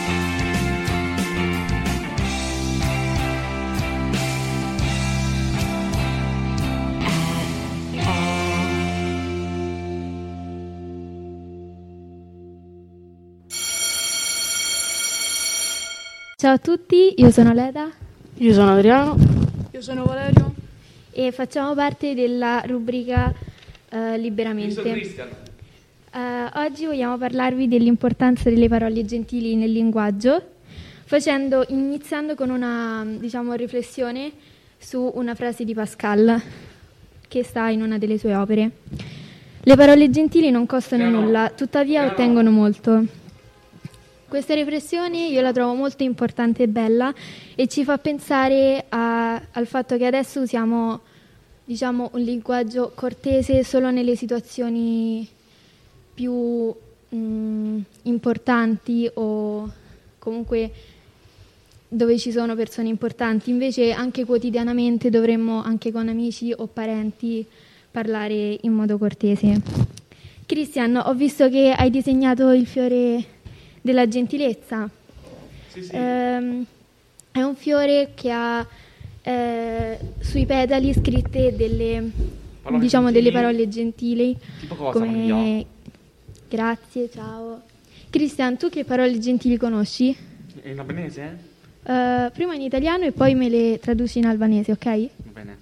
Ciao a tutti, io sono Leda. Io sono Adriano. Io sono Valerio. E facciamo parte della rubrica uh, Liberamente. Io sono Cristian. Uh, oggi vogliamo parlarvi dell'importanza delle parole gentili nel linguaggio, facendo, iniziando con una, diciamo, riflessione su una frase di Pascal che sta in una delle sue opere. Le parole gentili non costano no. nulla, tuttavia no. ottengono molto. Questa riflessione io la trovo molto importante e bella e ci fa pensare a, al fatto che adesso usiamo, diciamo, un linguaggio cortese solo nelle situazioni più mh, importanti o comunque dove ci sono persone importanti. Invece anche quotidianamente dovremmo, anche con amici o parenti, parlare in modo cortese. Cristian, ho visto che hai disegnato il fiore della gentilezza. Sì, sì. Ehm, è un fiore che ha eh, sui petali scritte delle, parole diciamo, gentili. delle parole gentili. Tipo cosa? Come grazie, ciao. Cristian, tu che parole gentili conosci? In albanese? Uh, prima in italiano e poi me le traduci in albanese, ok? Va bene.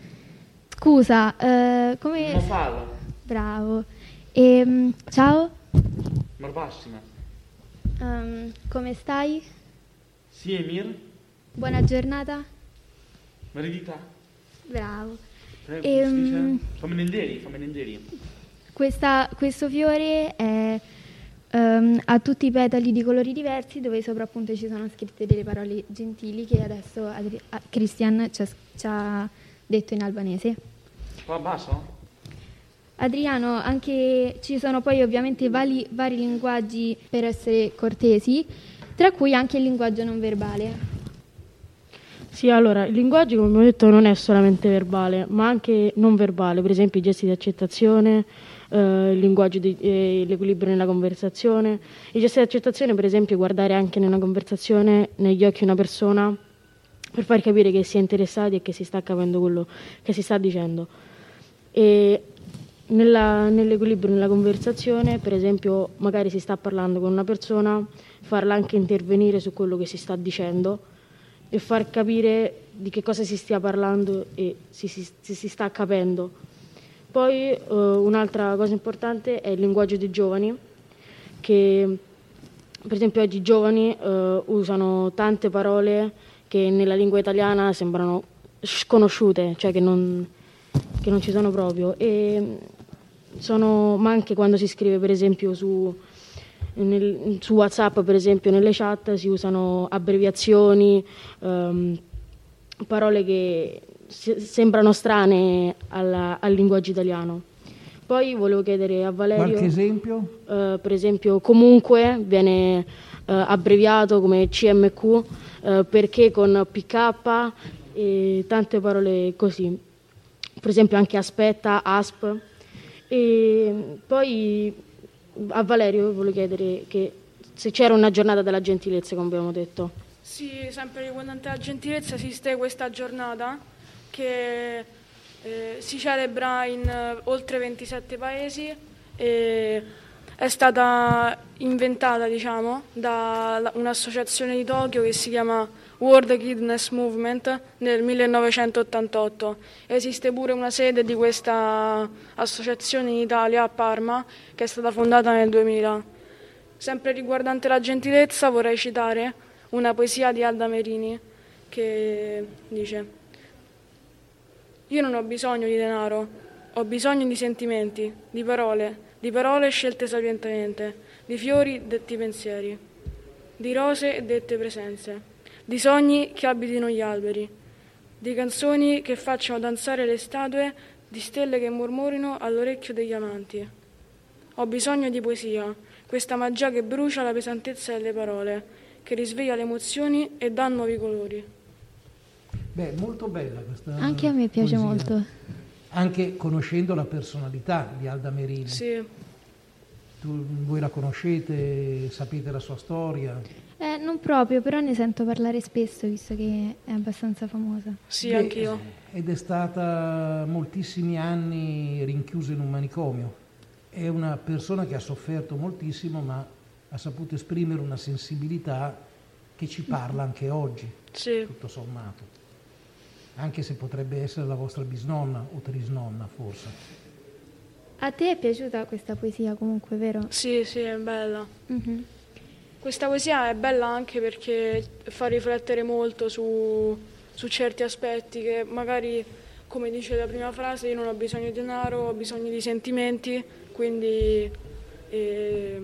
Scusa, uh, come... Non fallo. Bravo. E, ciao. Marbassima. Um, come stai? Sì, Emir. Buona giornata. Meridita. Bravo. Prego, E, come si dice? um, Fammi nenderi, fammi nenderi. Questa, questo fiore è, um, ha tutti i petali di colori diversi, dove sopra appunto ci sono scritte delle parole gentili che adesso Adri- a- Christian ci ha, ci ha detto in albanese. Qua basso? Adriano, anche ci sono poi ovviamente vari, vari linguaggi per essere cortesi, tra cui anche il linguaggio non verbale. Sì, allora, il linguaggio, come abbiamo detto, non è solamente verbale, ma anche non verbale, per esempio i gesti di accettazione, eh, il linguaggio di, eh, l'equilibrio nella conversazione. I gesti di accettazione, per esempio, guardare anche nella conversazione negli occhi una persona per far capire che si è interessati e che si sta capendo quello che si sta dicendo. E nella, nell'equilibrio nella conversazione, per esempio, magari si sta parlando con una persona, farla anche intervenire su quello che si sta dicendo e far capire di che cosa si stia parlando e si, si, si, si sta capendo. Poi uh, un'altra cosa importante è il linguaggio dei giovani, che per esempio oggi i giovani uh, usano tante parole che nella lingua italiana sembrano sconosciute, cioè che non, che non ci sono proprio. E sono, ma anche quando si scrive per esempio su, nel, su WhatsApp, per esempio nelle chat si usano abbreviazioni, um, parole che se, sembrano strane alla, al linguaggio italiano. Poi volevo chiedere a Valerio... Qualche esempio? Uh, per esempio comunque viene uh, abbreviato come C M Q, uh, perché con P K e tante parole così. Per esempio anche aspetta, asp. E poi a Valerio volevo chiedere che se c'era una giornata della gentilezza, come abbiamo detto. Sì, sempre riguardante la gentilezza esiste questa giornata che eh, si celebra in eh, oltre ventisette paesi e è stata inventata, diciamo, da la- un'associazione di Tokyo che si chiama World Kindness Movement nel millenovecentottantotto. Esiste pure una sede di questa associazione in Italia, a Parma, che è stata fondata nel duemila. Sempre riguardante la gentilezza vorrei citare una poesia di Alda Merini che dice: io non ho bisogno di denaro, ho bisogno di sentimenti, di parole, di parole scelte sapientemente, di fiori detti pensieri, di rose dette presenze, di sogni che abitino gli alberi, di canzoni che facciano danzare le statue, di stelle che mormorino all'orecchio degli amanti. Ho bisogno di poesia, questa magia che brucia la pesantezza delle parole, che risveglia le emozioni e dà nuovi colori. Beh, molto bella questa Anche a me piace poesia. molto. Anche conoscendo la personalità di Alda Merini. Sì. Tu, voi la conoscete, sapete la sua storia? Eh, non proprio, però ne sento parlare spesso, visto che è abbastanza famosa. Sì, Beh, anch'io. Ed è stata moltissimi anni rinchiusa in un manicomio. È una persona che ha sofferto moltissimo, ma ha saputo esprimere una sensibilità che ci parla anche oggi, sì. tutto sommato. Anche se potrebbe essere la vostra bisnonna o trisnonna, forse. A te è piaciuta questa poesia comunque, vero? Sì, sì, è bella. Mm-hmm. Questa poesia è bella anche perché fa riflettere molto su, su certi aspetti che magari, come dice la prima frase, io non ho bisogno di denaro, ho bisogno di sentimenti, quindi eh,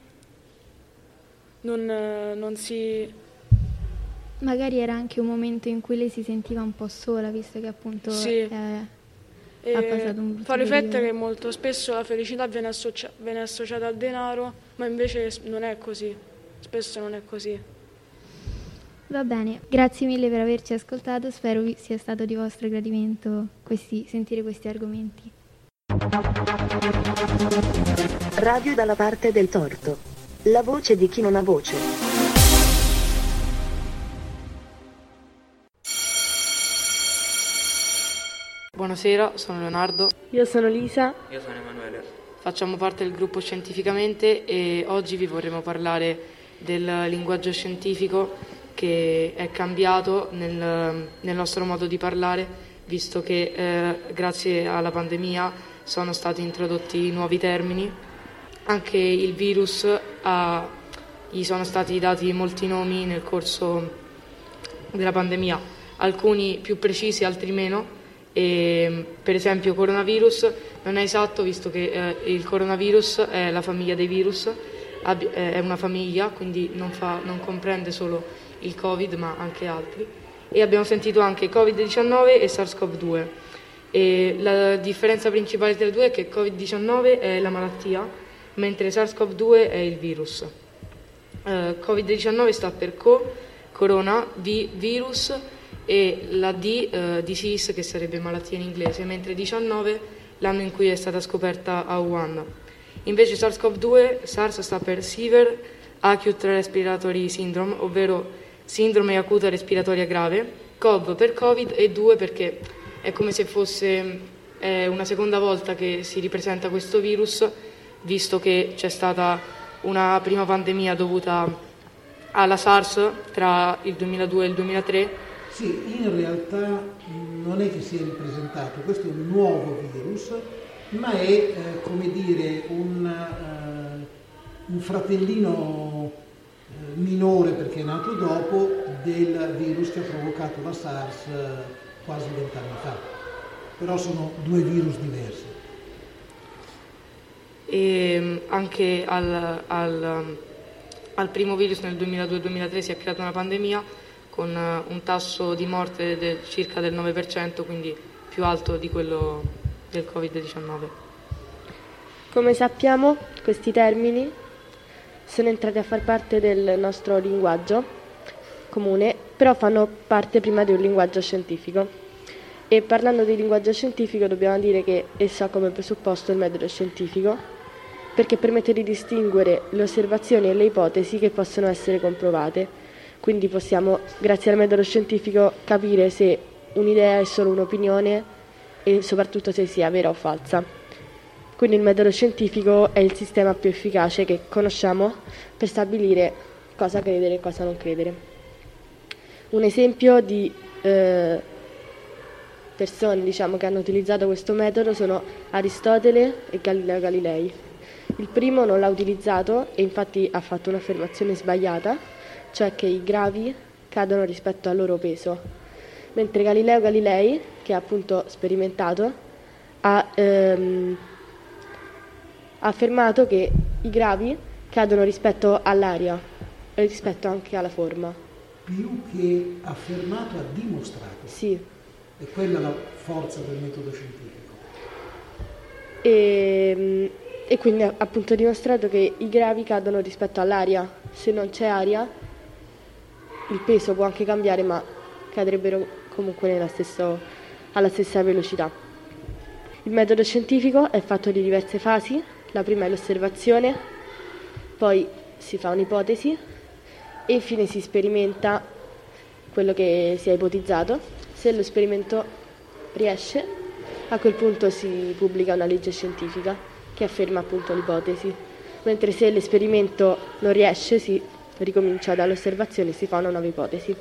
non, non si... Magari era anche un momento in cui lei si sentiva un po' sola, visto che appunto sì. è, e ha passato un brutto fa riflettere periodo. che molto spesso la felicità viene, associa- viene associata al denaro, ma invece non è così, spesso non è così. Va bene, grazie mille per averci ascoltato, spero vi sia stato di vostro gradimento questi, sentire questi argomenti. Radio dalla parte del torto. La voce di chi non ha voce. Buonasera, sono Leonardo. Io sono Lisa. Io sono Emanuele. Facciamo parte del gruppo Scientificamente e oggi vi vorremmo parlare del linguaggio scientifico che è cambiato nel, nel nostro modo di parlare, visto che eh, grazie alla pandemia sono stati introdotti nuovi termini. Anche il virus ha, gli sono stati dati molti nomi nel corso della pandemia, alcuni più precisi, altri meno. E, per esempio coronavirus non è esatto, visto che eh, il coronavirus è la famiglia dei virus, ab- è una famiglia, quindi non, fa, non comprende solo il Covid ma anche altri. E abbiamo sentito anche covid diciannove e SARS-CoV due. E la differenza principale tra i due è che covid diciannove è la malattia, mentre SARS-CoV due è il virus. Eh, covid diciannove sta per co, corona, vi, virus, e la D, eh, disease, che sarebbe malattia in inglese, mentre diciannove l'anno in cui è stata scoperta a Wuhan. Invece SARS-CoV due, SARS sta per Severe Acute Respiratory Syndrome, ovvero sindrome acuta respiratoria grave, CoV per Covid e due perché è come se fosse eh, una seconda volta che si ripresenta questo virus, visto che c'è stata una prima pandemia dovuta alla SARS tra il duemiladue e il duemilatré. Sì, in realtà non è che si è ripresentato, questo è un nuovo virus, ma è eh, come dire un, uh, un fratellino uh, minore, perché è nato dopo, del virus che ha provocato la SARS uh, quasi vent'anni fa. Però sono due virus diversi. E anche al, al, al primo virus nel duemiladue duemilatré si è creata una pandemia con un tasso di morte del circa del nove per cento, quindi più alto di quello del covid diciannove. Come sappiamo, questi termini sono entrati a far parte del nostro linguaggio comune, però fanno parte prima di un linguaggio scientifico. E parlando di linguaggio scientifico dobbiamo dire che esso ha come presupposto il metodo scientifico, perché permette di distinguere le osservazioni e le ipotesi che possono essere comprovate. Quindi possiamo, grazie al metodo scientifico, capire se un'idea è solo un'opinione e soprattutto se sia vera o falsa. Quindi il metodo scientifico è il sistema più efficace che conosciamo per stabilire cosa credere e cosa non credere. Un esempio di eh, persone diciamo, che hanno utilizzato questo metodo sono Aristotele e Galileo Galilei. Il primo non l'ha utilizzato e infatti ha fatto un'affermazione sbagliata, cioè che i gravi cadono rispetto al loro peso, mentre Galileo Galilei, che ha appunto sperimentato, ha, ehm, ha affermato che i gravi cadono rispetto all'aria e rispetto anche alla forma. Più che affermato, ha dimostrato. Sì. E quella è la forza del metodo scientifico. E, e quindi ha appunto dimostrato che i gravi cadono rispetto all'aria. Se non c'è aria, il peso può anche cambiare, ma cadrebbero comunque nella stesso, alla stessa velocità. Il metodo scientifico è fatto di diverse fasi. La prima è l'osservazione, poi si fa un'ipotesi e infine si sperimenta quello che si è ipotizzato. Se l'esperimento riesce, a quel punto si pubblica una legge scientifica che afferma appunto l'ipotesi, mentre se l'esperimento non riesce si ricomincia dall'osservazione e si fa una nuova ipotesi.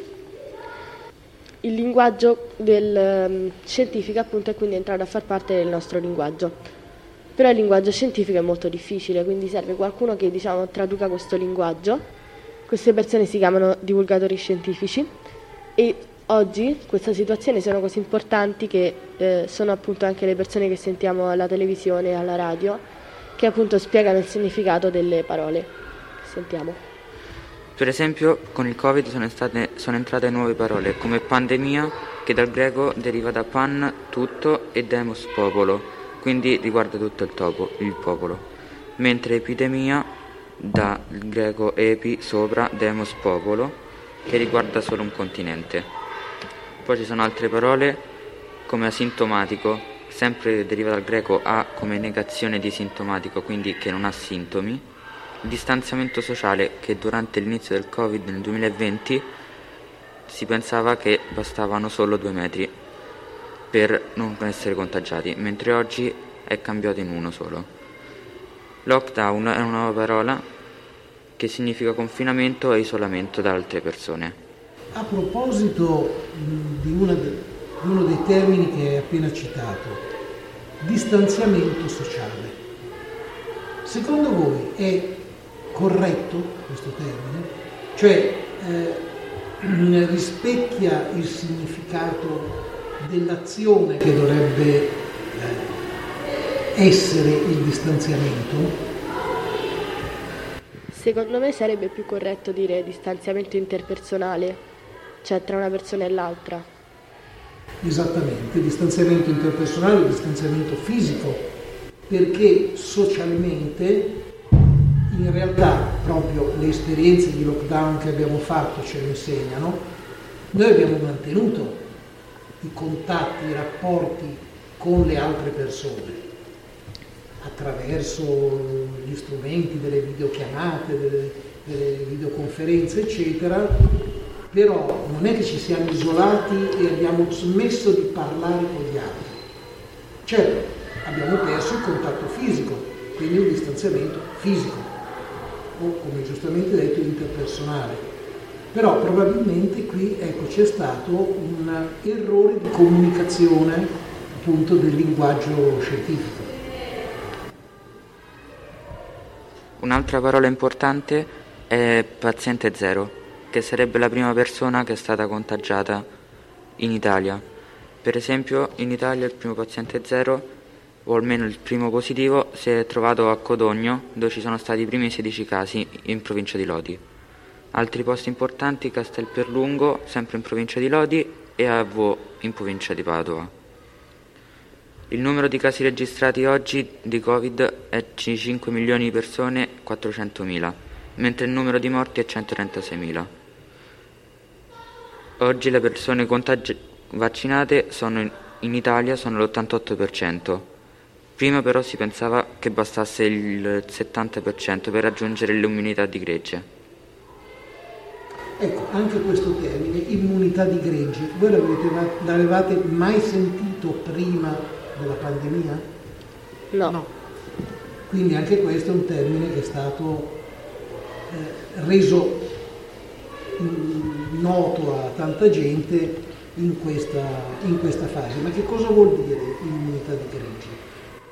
Il linguaggio del um, scientifico appunto è quindi entrato a far parte del nostro linguaggio, però il linguaggio scientifico è molto difficile, quindi serve qualcuno che diciamo traduca questo linguaggio. Queste persone si chiamano divulgatori scientifici e oggi questa situazione sono così importanti che eh, sono appunto anche le persone che sentiamo alla televisione e alla radio che appunto spiegano il significato delle parole che sentiamo. Per esempio, con il Covid sono, state, sono entrate nuove parole, come pandemia, che dal greco deriva da pan, tutto, e demos, popolo, quindi riguarda tutto il, topo, il popolo, mentre epidemia, dal greco epi, sopra, demos, popolo, che riguarda solo un continente. Poi ci sono altre parole, come asintomatico, sempre deriva dal greco a, come negazione di sintomatico, quindi che non ha sintomi. Il distanziamento sociale, che durante l'inizio del Covid nel duemilaventi si pensava che bastavano solo due metri per non essere contagiati, mentre oggi è cambiato in uno solo. Lockdown è una nuova parola che significa confinamento e isolamento da altre persone. A proposito di, una de, di uno dei termini che hai appena citato, distanziamento sociale, secondo voi è corretto questo termine? Cioè eh, rispecchia il significato dell'azione che dovrebbe eh, essere il distanziamento? Secondo me sarebbe più corretto dire distanziamento interpersonale, cioè tra una persona e l'altra. Esattamente, distanziamento interpersonale, distanziamento fisico, perché socialmente in realtà proprio le esperienze di lockdown che abbiamo fatto ce lo insegnano. Noi abbiamo mantenuto i contatti, i rapporti con le altre persone attraverso gli strumenti delle videochiamate, delle, delle videoconferenze eccetera, però non è che ci siamo isolati e abbiamo smesso di parlare con gli altri. Certo, abbiamo perso il contatto fisico, quindi un distanziamento fisico, o come giustamente detto interpersonale, però probabilmente qui ecco, c'è stato un errore di comunicazione appunto del linguaggio scientifico. Un'altra parola importante è paziente zero, che sarebbe la prima persona che è stata contagiata in Italia. Per esempio in Italia il primo paziente zero, o almeno il primo positivo, si è trovato a Codogno, dove ci sono stati i primi sedici casi in provincia di Lodi. Altri posti importanti: Castelperlungo, sempre in provincia di Lodi, e Avvo, in provincia di Padova. Il numero di casi registrati oggi di Covid è di cinque milioni di persone, quattrocentomila, mentre il numero di morti è centotrentaseimila. Oggi le persone contagi- vaccinate sono in, in Italia sono l'ottantotto per cento. Prima però si pensava che bastasse il settanta per cento per raggiungere l'immunità di gregge. Ecco, anche questo termine, immunità di gregge, voi l'avete, l'avevate mai sentito prima della pandemia? No. no. Quindi anche questo è un termine che è stato eh, reso in, noto a tanta gente in questa, in questa fase. Ma che cosa vuol dire immunità di gregge?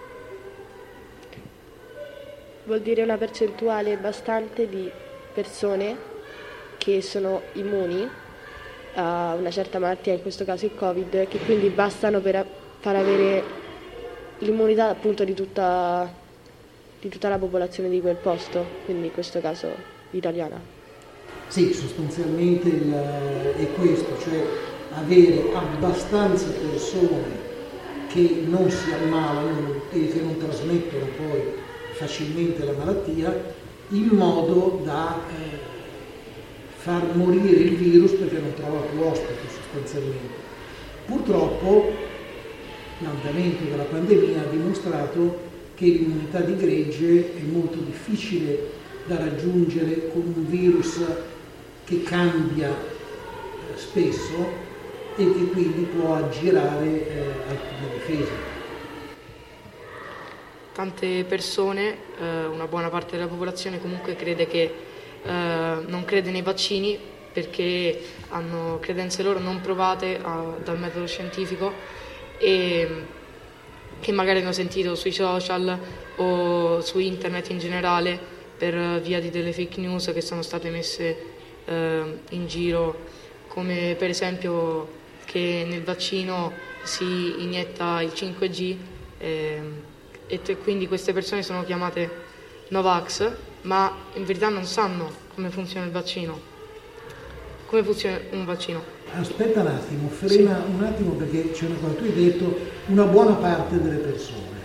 Vuol dire una percentuale bastante di persone che sono immuni a una certa malattia, in questo caso il Covid, che quindi bastano per far avere l'immunità appunto di tutta, di tutta la popolazione di quel posto, quindi in questo caso italiana. Sì, sostanzialmente il, è questo, cioè avere abbastanza persone che non si ammalano e che non trasmettono poi facilmente la malattia, in modo da eh, far morire il virus perché non trova più ospiti sostanzialmente. Purtroppo l'andamento della pandemia ha dimostrato che l'immunità di gregge è molto difficile da raggiungere con un virus che cambia eh, spesso e che quindi può aggirare eh, alcune difese. Tante persone, eh, una buona parte della popolazione comunque crede che eh, non crede nei vaccini perché hanno credenze loro non provate a, dal metodo scientifico e che magari hanno sentito sui social o su internet in generale per via di delle fake news che sono state messe eh, in giro, come per esempio che nel vaccino si inietta il cinque G eh, e te, quindi queste persone sono chiamate Novax, ma in verità non sanno come funziona il vaccino. Come funziona un vaccino? Aspetta un attimo, frena sì. un attimo perché c'è una cosa, tu hai detto una buona parte delle persone,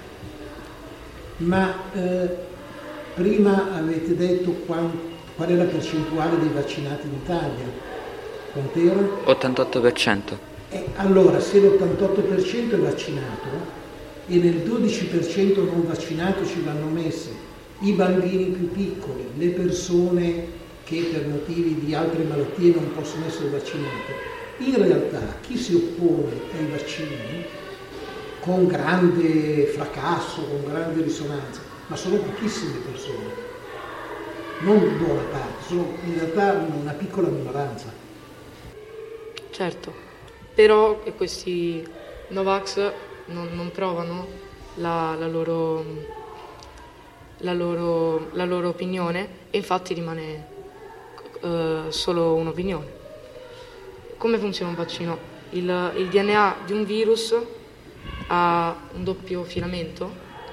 ma eh, prima avete detto qual, qual è la percentuale dei vaccinati in Italia? Quant'era? ottantotto per cento. Eh, allora, se l'ottantotto per cento è vaccinato e nel dodici per cento non vaccinato ci vanno messe i bambini più piccoli, le persone che per motivi di altre malattie non possono essere vaccinate, in realtà chi si oppone ai vaccini con grande fracasso, con grande risonanza, ma sono pochissime persone, non buona parte, sono in realtà una piccola minoranza. Certo, però questi Novax non, non provano la, la, loro, la, loro, la loro opinione e infatti rimane Uh, solo un'opinione. Come funziona un vaccino? Il, il D N A di un virus ha un doppio filamento,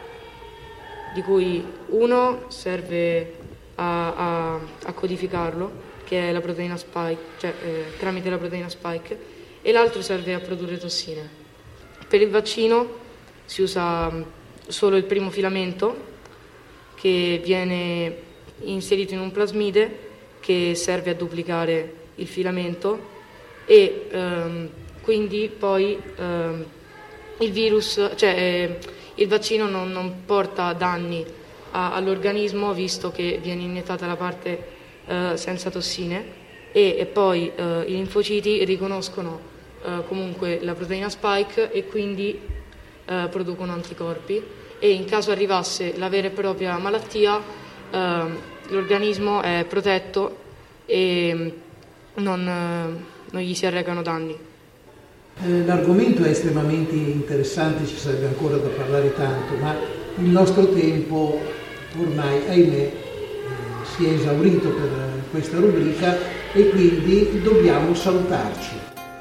di cui uno serve a, a, a codificarlo, che è la proteina spike, cioè eh, tramite la proteina spike, e l'altro serve a produrre tossine. Per il vaccino si usa solo il primo filamento, che viene inserito in un plasmide che serve a duplicare il filamento e ehm, quindi poi ehm, il virus, cioè eh, il vaccino non, non porta danni a, all'organismo visto che viene iniettata la parte eh, senza tossine e, e poi eh, i linfociti riconoscono eh, comunque la proteina spike e quindi eh, producono anticorpi e in caso arrivasse la vera e propria malattia eh, l'organismo è protetto e non, non gli si arrecano danni. Eh, l'argomento è estremamente interessante, ci sarebbe ancora da parlare tanto, ma il nostro tempo ormai, ahimè, eh, si è esaurito per questa rubrica e quindi dobbiamo salutarci.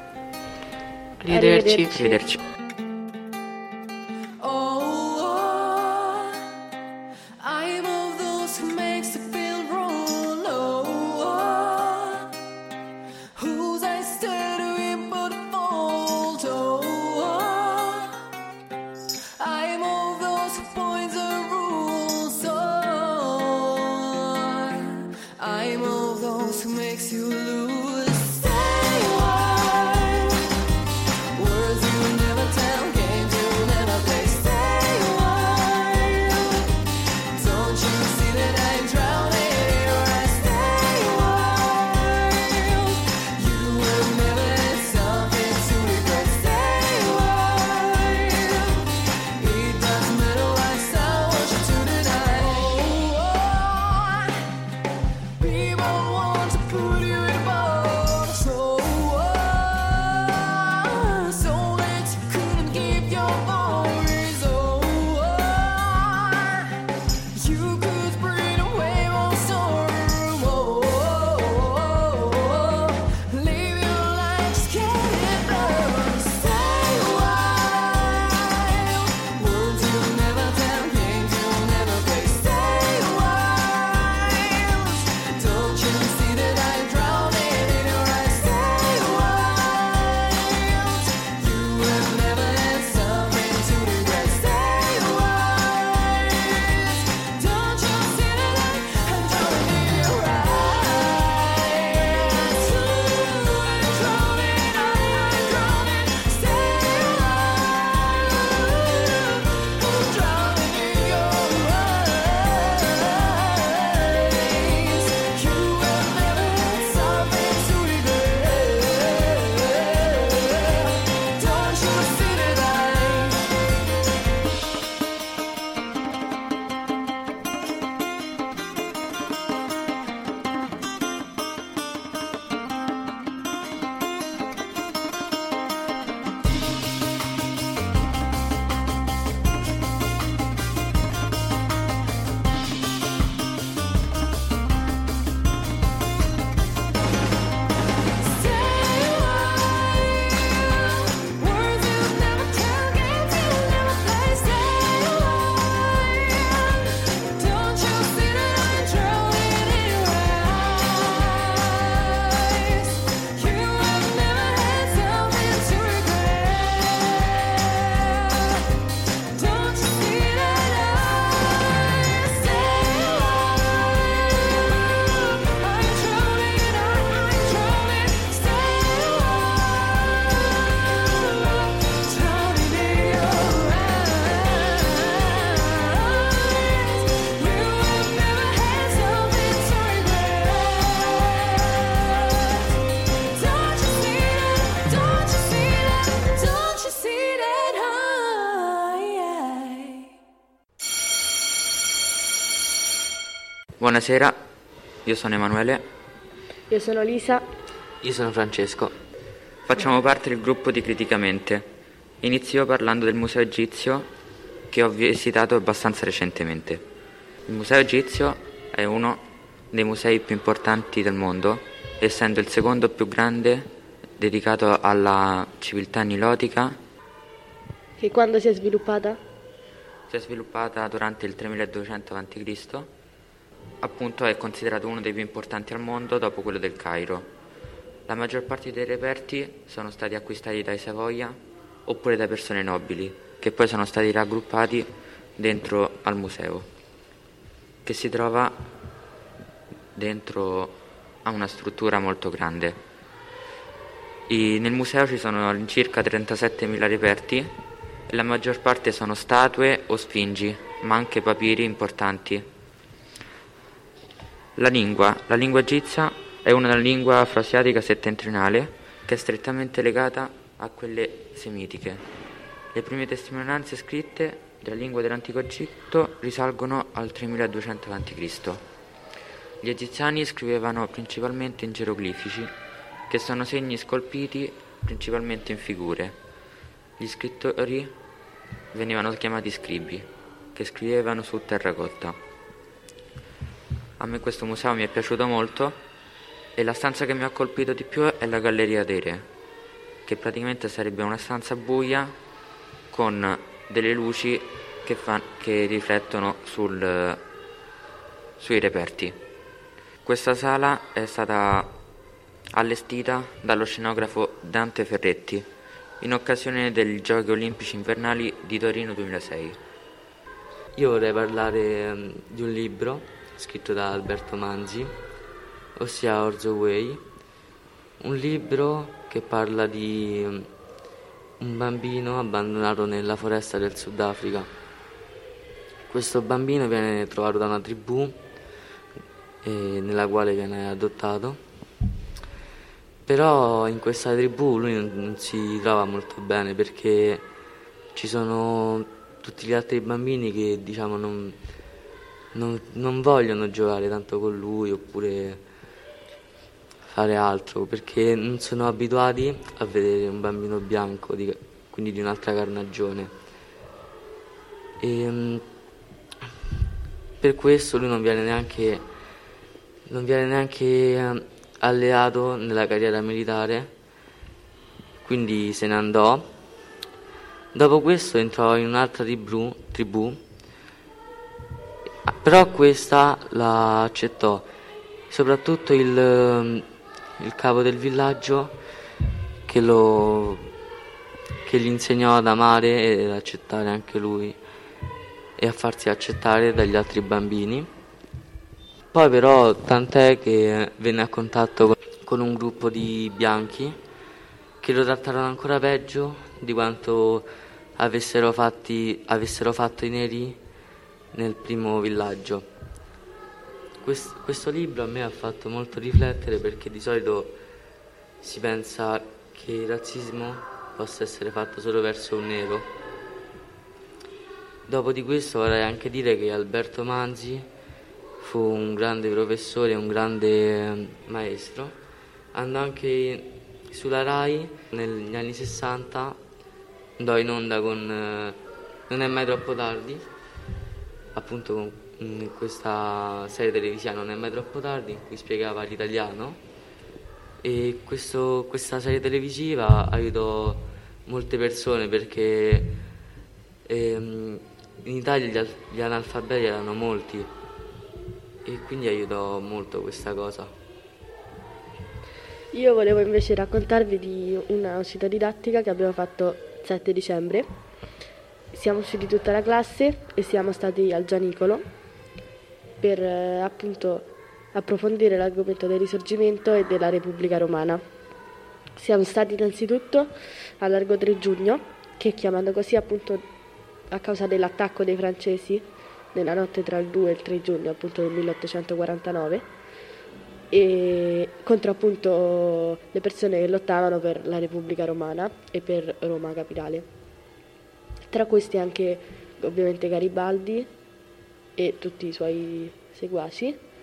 Arrivederci. Arrivederci. Makes you lose. Stay away. Words you never Buonasera, io sono Emanuele. Io sono Lisa. Io sono Francesco. Facciamo parte del gruppo di Criticamente. Inizio parlando del Museo Egizio che ho visitato abbastanza recentemente. Il Museo Egizio è uno dei musei più importanti del mondo, essendo il secondo più grande dedicato alla civiltà nilotica. Che quando si è sviluppata? Si è sviluppata durante il tremiladuecento avanti Cristo. Appunto è considerato uno dei più importanti al mondo dopo quello del Cairo. La maggior parte dei reperti sono stati acquistati dai Savoia oppure da persone nobili, che poi sono stati raggruppati dentro al museo, che si trova dentro a una struttura molto grande. I, nel museo ci sono all'incirca trentasettemila reperti e la maggior parte sono statue o sfingi, ma anche papiri importanti. La lingua. La lingua egizia è una lingua afroasiatica settentrionale che è strettamente legata a quelle semitiche. Le prime testimonianze scritte della lingua dell'antico Egitto risalgono al tremiladuecento avanti Cristo. Gli egiziani scrivevano principalmente in geroglifici, che sono segni scolpiti principalmente in figure. Gli scrittori venivano chiamati scribi, che scrivevano su terracotta. A me questo museo mi è piaciuto molto e la stanza che mi ha colpito di più è la Galleria dei Re, che praticamente sarebbe una stanza buia con delle luci che, fa, che riflettono sul, sui reperti. Questa sala è stata allestita dallo scenografo Dante Ferretti in occasione dei Giochi Olimpici Invernali di Torino duemilasei. Io vorrei parlare um, di un libro scritto da Alberto Manzi, ossia Orzo Way, un libro che parla di um, un bambino abbandonato nella foresta del Sudafrica. Questo bambino viene trovato da una tribù eh, nella quale viene adottato, però in questa tribù lui non, non si trova molto bene perché ci sono tutti gli altri bambini che diciamo non, non, non vogliono giocare tanto con lui oppure fare altro perché non sono abituati a vedere un bambino bianco, di, quindi di un'altra carnagione. E, um, per questo lui non viene neanche, non viene neanche um, alleato nella carriera militare, quindi se ne andò. Dopo questo entrò in un'altra tribù, tribù però questa la accettò, soprattutto il, il capo del villaggio che, lo, che gli insegnò ad amare e ad accettare anche lui e a farsi accettare dagli altri bambini. Poi però tant'è che venne a contatto con, con un gruppo di bianchi che lo trattarono ancora peggio di quanto avessero, fatti, avessero fatto i neri nel primo villaggio. Quest, questo libro a me ha fatto molto riflettere perché di solito si pensa che il razzismo possa essere fatto solo verso un nero. Dopo di questo vorrei anche dire che Alberto Manzi fu un grande professore, un grande maestro. Andò anche sulla Rai negli anni sessanta, andò in onda con eh, Non è mai troppo tardi, appunto con mh, questa serie televisiva Non è mai troppo tardi, in cui spiegava l'italiano, e questo, questa serie televisiva aiutò molte persone perché ehm, in Italia gli, al- gli analfabeti erano molti e quindi aiutò molto questa cosa. Io volevo invece raccontarvi di una uscita didattica che abbiamo fatto il sette dicembre. Siamo usciti tutta la classe e siamo stati al Gianicolo per eh, appunto approfondire l'argomento del Risorgimento e della Repubblica Romana. Siamo stati innanzitutto a Largo tre giugno, che chiamano così appunto a causa dell'attacco dei francesi nella notte tra il due e il tre giugno appunto del milleottocentoquarantanove, e contro appunto le persone che lottavano per la Repubblica Romana e per Roma capitale. Tra questi anche ovviamente Garibaldi e tutti i suoi seguaci.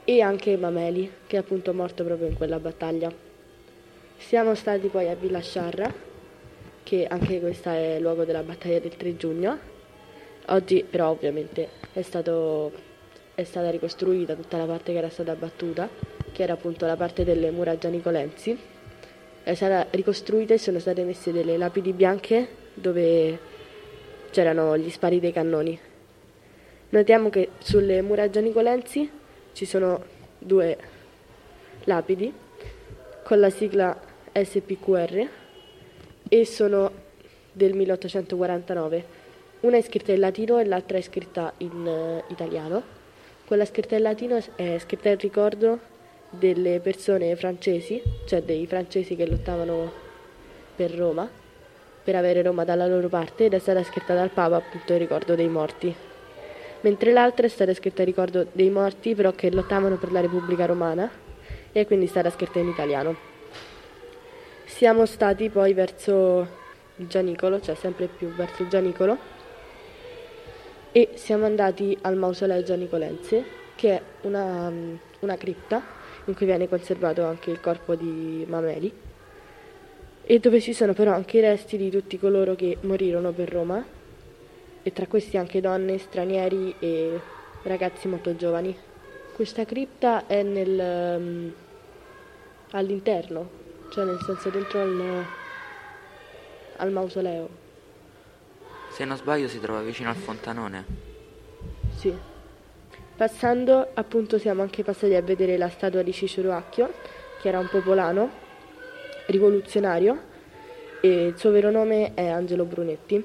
e anche Mameli, che è appunto morto proprio in quella battaglia. Siamo stati poi a Villa Sciarra, che anche questa è il luogo della battaglia del tre giugno. Oggi però ovviamente è, stato, è stata ricostruita tutta la parte che era stata abbattuta, che era appunto la parte delle mura gianicolensi. È stata ricostruita e sono state messe delle lapidi bianche dove c'erano gli spari dei cannoni. Notiamo che sulle mura gianicolensi ci sono due lapidi con la sigla S P Q R e sono del milleottocentoquarantanove. Una è scritta in latino e l'altra è scritta in uh, italiano. Quella scritta in latino è scritta in ricordo delle persone francesi, cioè dei francesi che lottavano per Roma, per avere Roma dalla loro parte, ed è stata scritta dal Papa appunto in ricordo dei morti. Mentre l'altra è stata scritta in ricordo dei morti però che lottavano per la Repubblica Romana e quindi è stata scritta in italiano. Siamo stati poi verso il Gianicolo, cioè sempre più verso il Gianicolo, e siamo andati al Mausoleo Gianicolense, che è una, una cripta in cui viene conservato anche il corpo di Mameli e dove ci sono però anche i resti di tutti coloro che morirono per Roma, e tra questi anche donne, stranieri e ragazzi molto giovani. Questa cripta è nel, um, all'interno, cioè nel senso dentro al, al mausoleo. Se non sbaglio si trova vicino al fontanone. Sì. Passando, appunto, siamo anche passati a vedere la statua di Cicero Acchio, che era un popolano rivoluzionario, e il suo vero nome è Angelo Brunetti.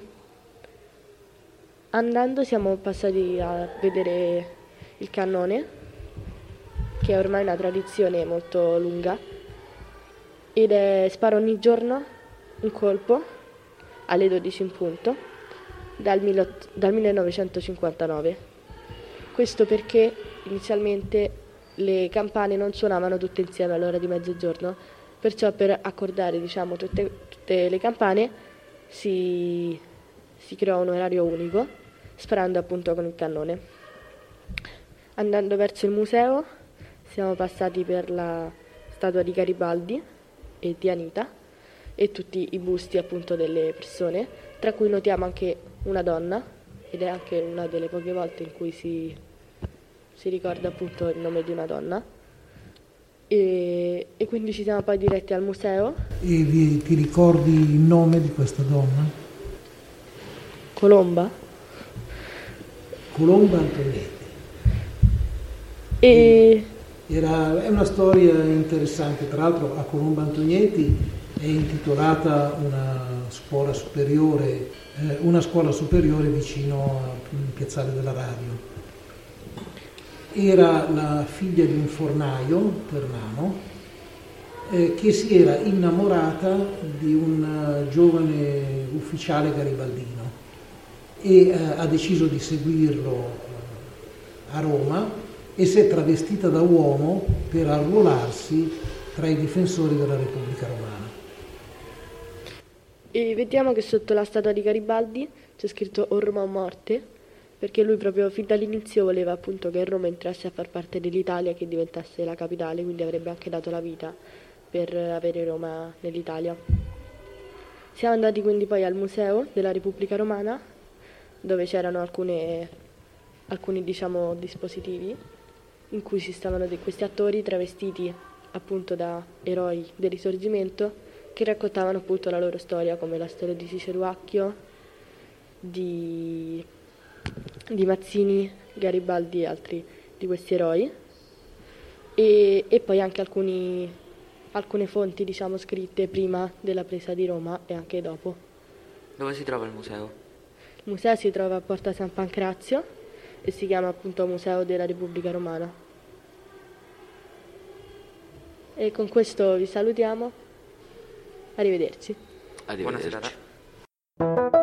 Andando siamo passati a vedere il cannone, che è ormai una tradizione molto lunga, ed è spara ogni giorno un colpo alle dodici in punto dal, milo- dal millenovecentocinquantanove. Questo perché inizialmente le campane non suonavano tutte insieme all'ora di mezzogiorno, perciò per accordare diciamo, tutte, tutte le campane si, si creò un orario unico, sparando appunto con il cannone. Andando verso il museo siamo passati per la statua di Garibaldi e di Anita e tutti i busti appunto delle persone, tra cui notiamo anche una donna, ed è anche una delle poche volte in cui si, si ricorda appunto il nome di una donna. E, e quindi ci siamo poi diretti al museo. E vi, ti ricordi il nome di questa donna? Colomba. Colomba Antonieti. E... Era, è una storia interessante, tra l'altro a Colomba Antonieti è intitolata una scuola superiore, eh, una scuola superiore vicino al piazzale della radio. Era la figlia di un fornaio ternano eh, che si era innamorata di un uh, giovane ufficiale garibaldino e uh, ha deciso di seguirlo uh, a Roma e si è travestita da uomo per arruolarsi tra i difensori della Repubblica Romana. E vediamo che sotto la statua di Garibaldi c'è scritto o Roma o morte, perché lui proprio fin dall'inizio voleva appunto che Roma entrasse a far parte dell'Italia, che diventasse la capitale, quindi avrebbe anche dato la vita per avere Roma nell'Italia. Siamo andati quindi poi al Museo della Repubblica Romana, dove c'erano alcune, alcuni diciamo dispositivi in cui si stavano di questi attori travestiti appunto da eroi del Risorgimento che raccontavano appunto la loro storia, come la storia di Cicero Acchio, di, di Mazzini, Garibaldi e altri di questi eroi, e, e poi anche alcuni, alcune fonti diciamo scritte prima della presa di Roma e anche dopo. Dove si trova il museo? Il museo si trova a Porta San Pancrazio e si chiama appunto Museo della Repubblica Romana. E con questo vi salutiamo. Arrivederci. Arrivederci. Buonasera.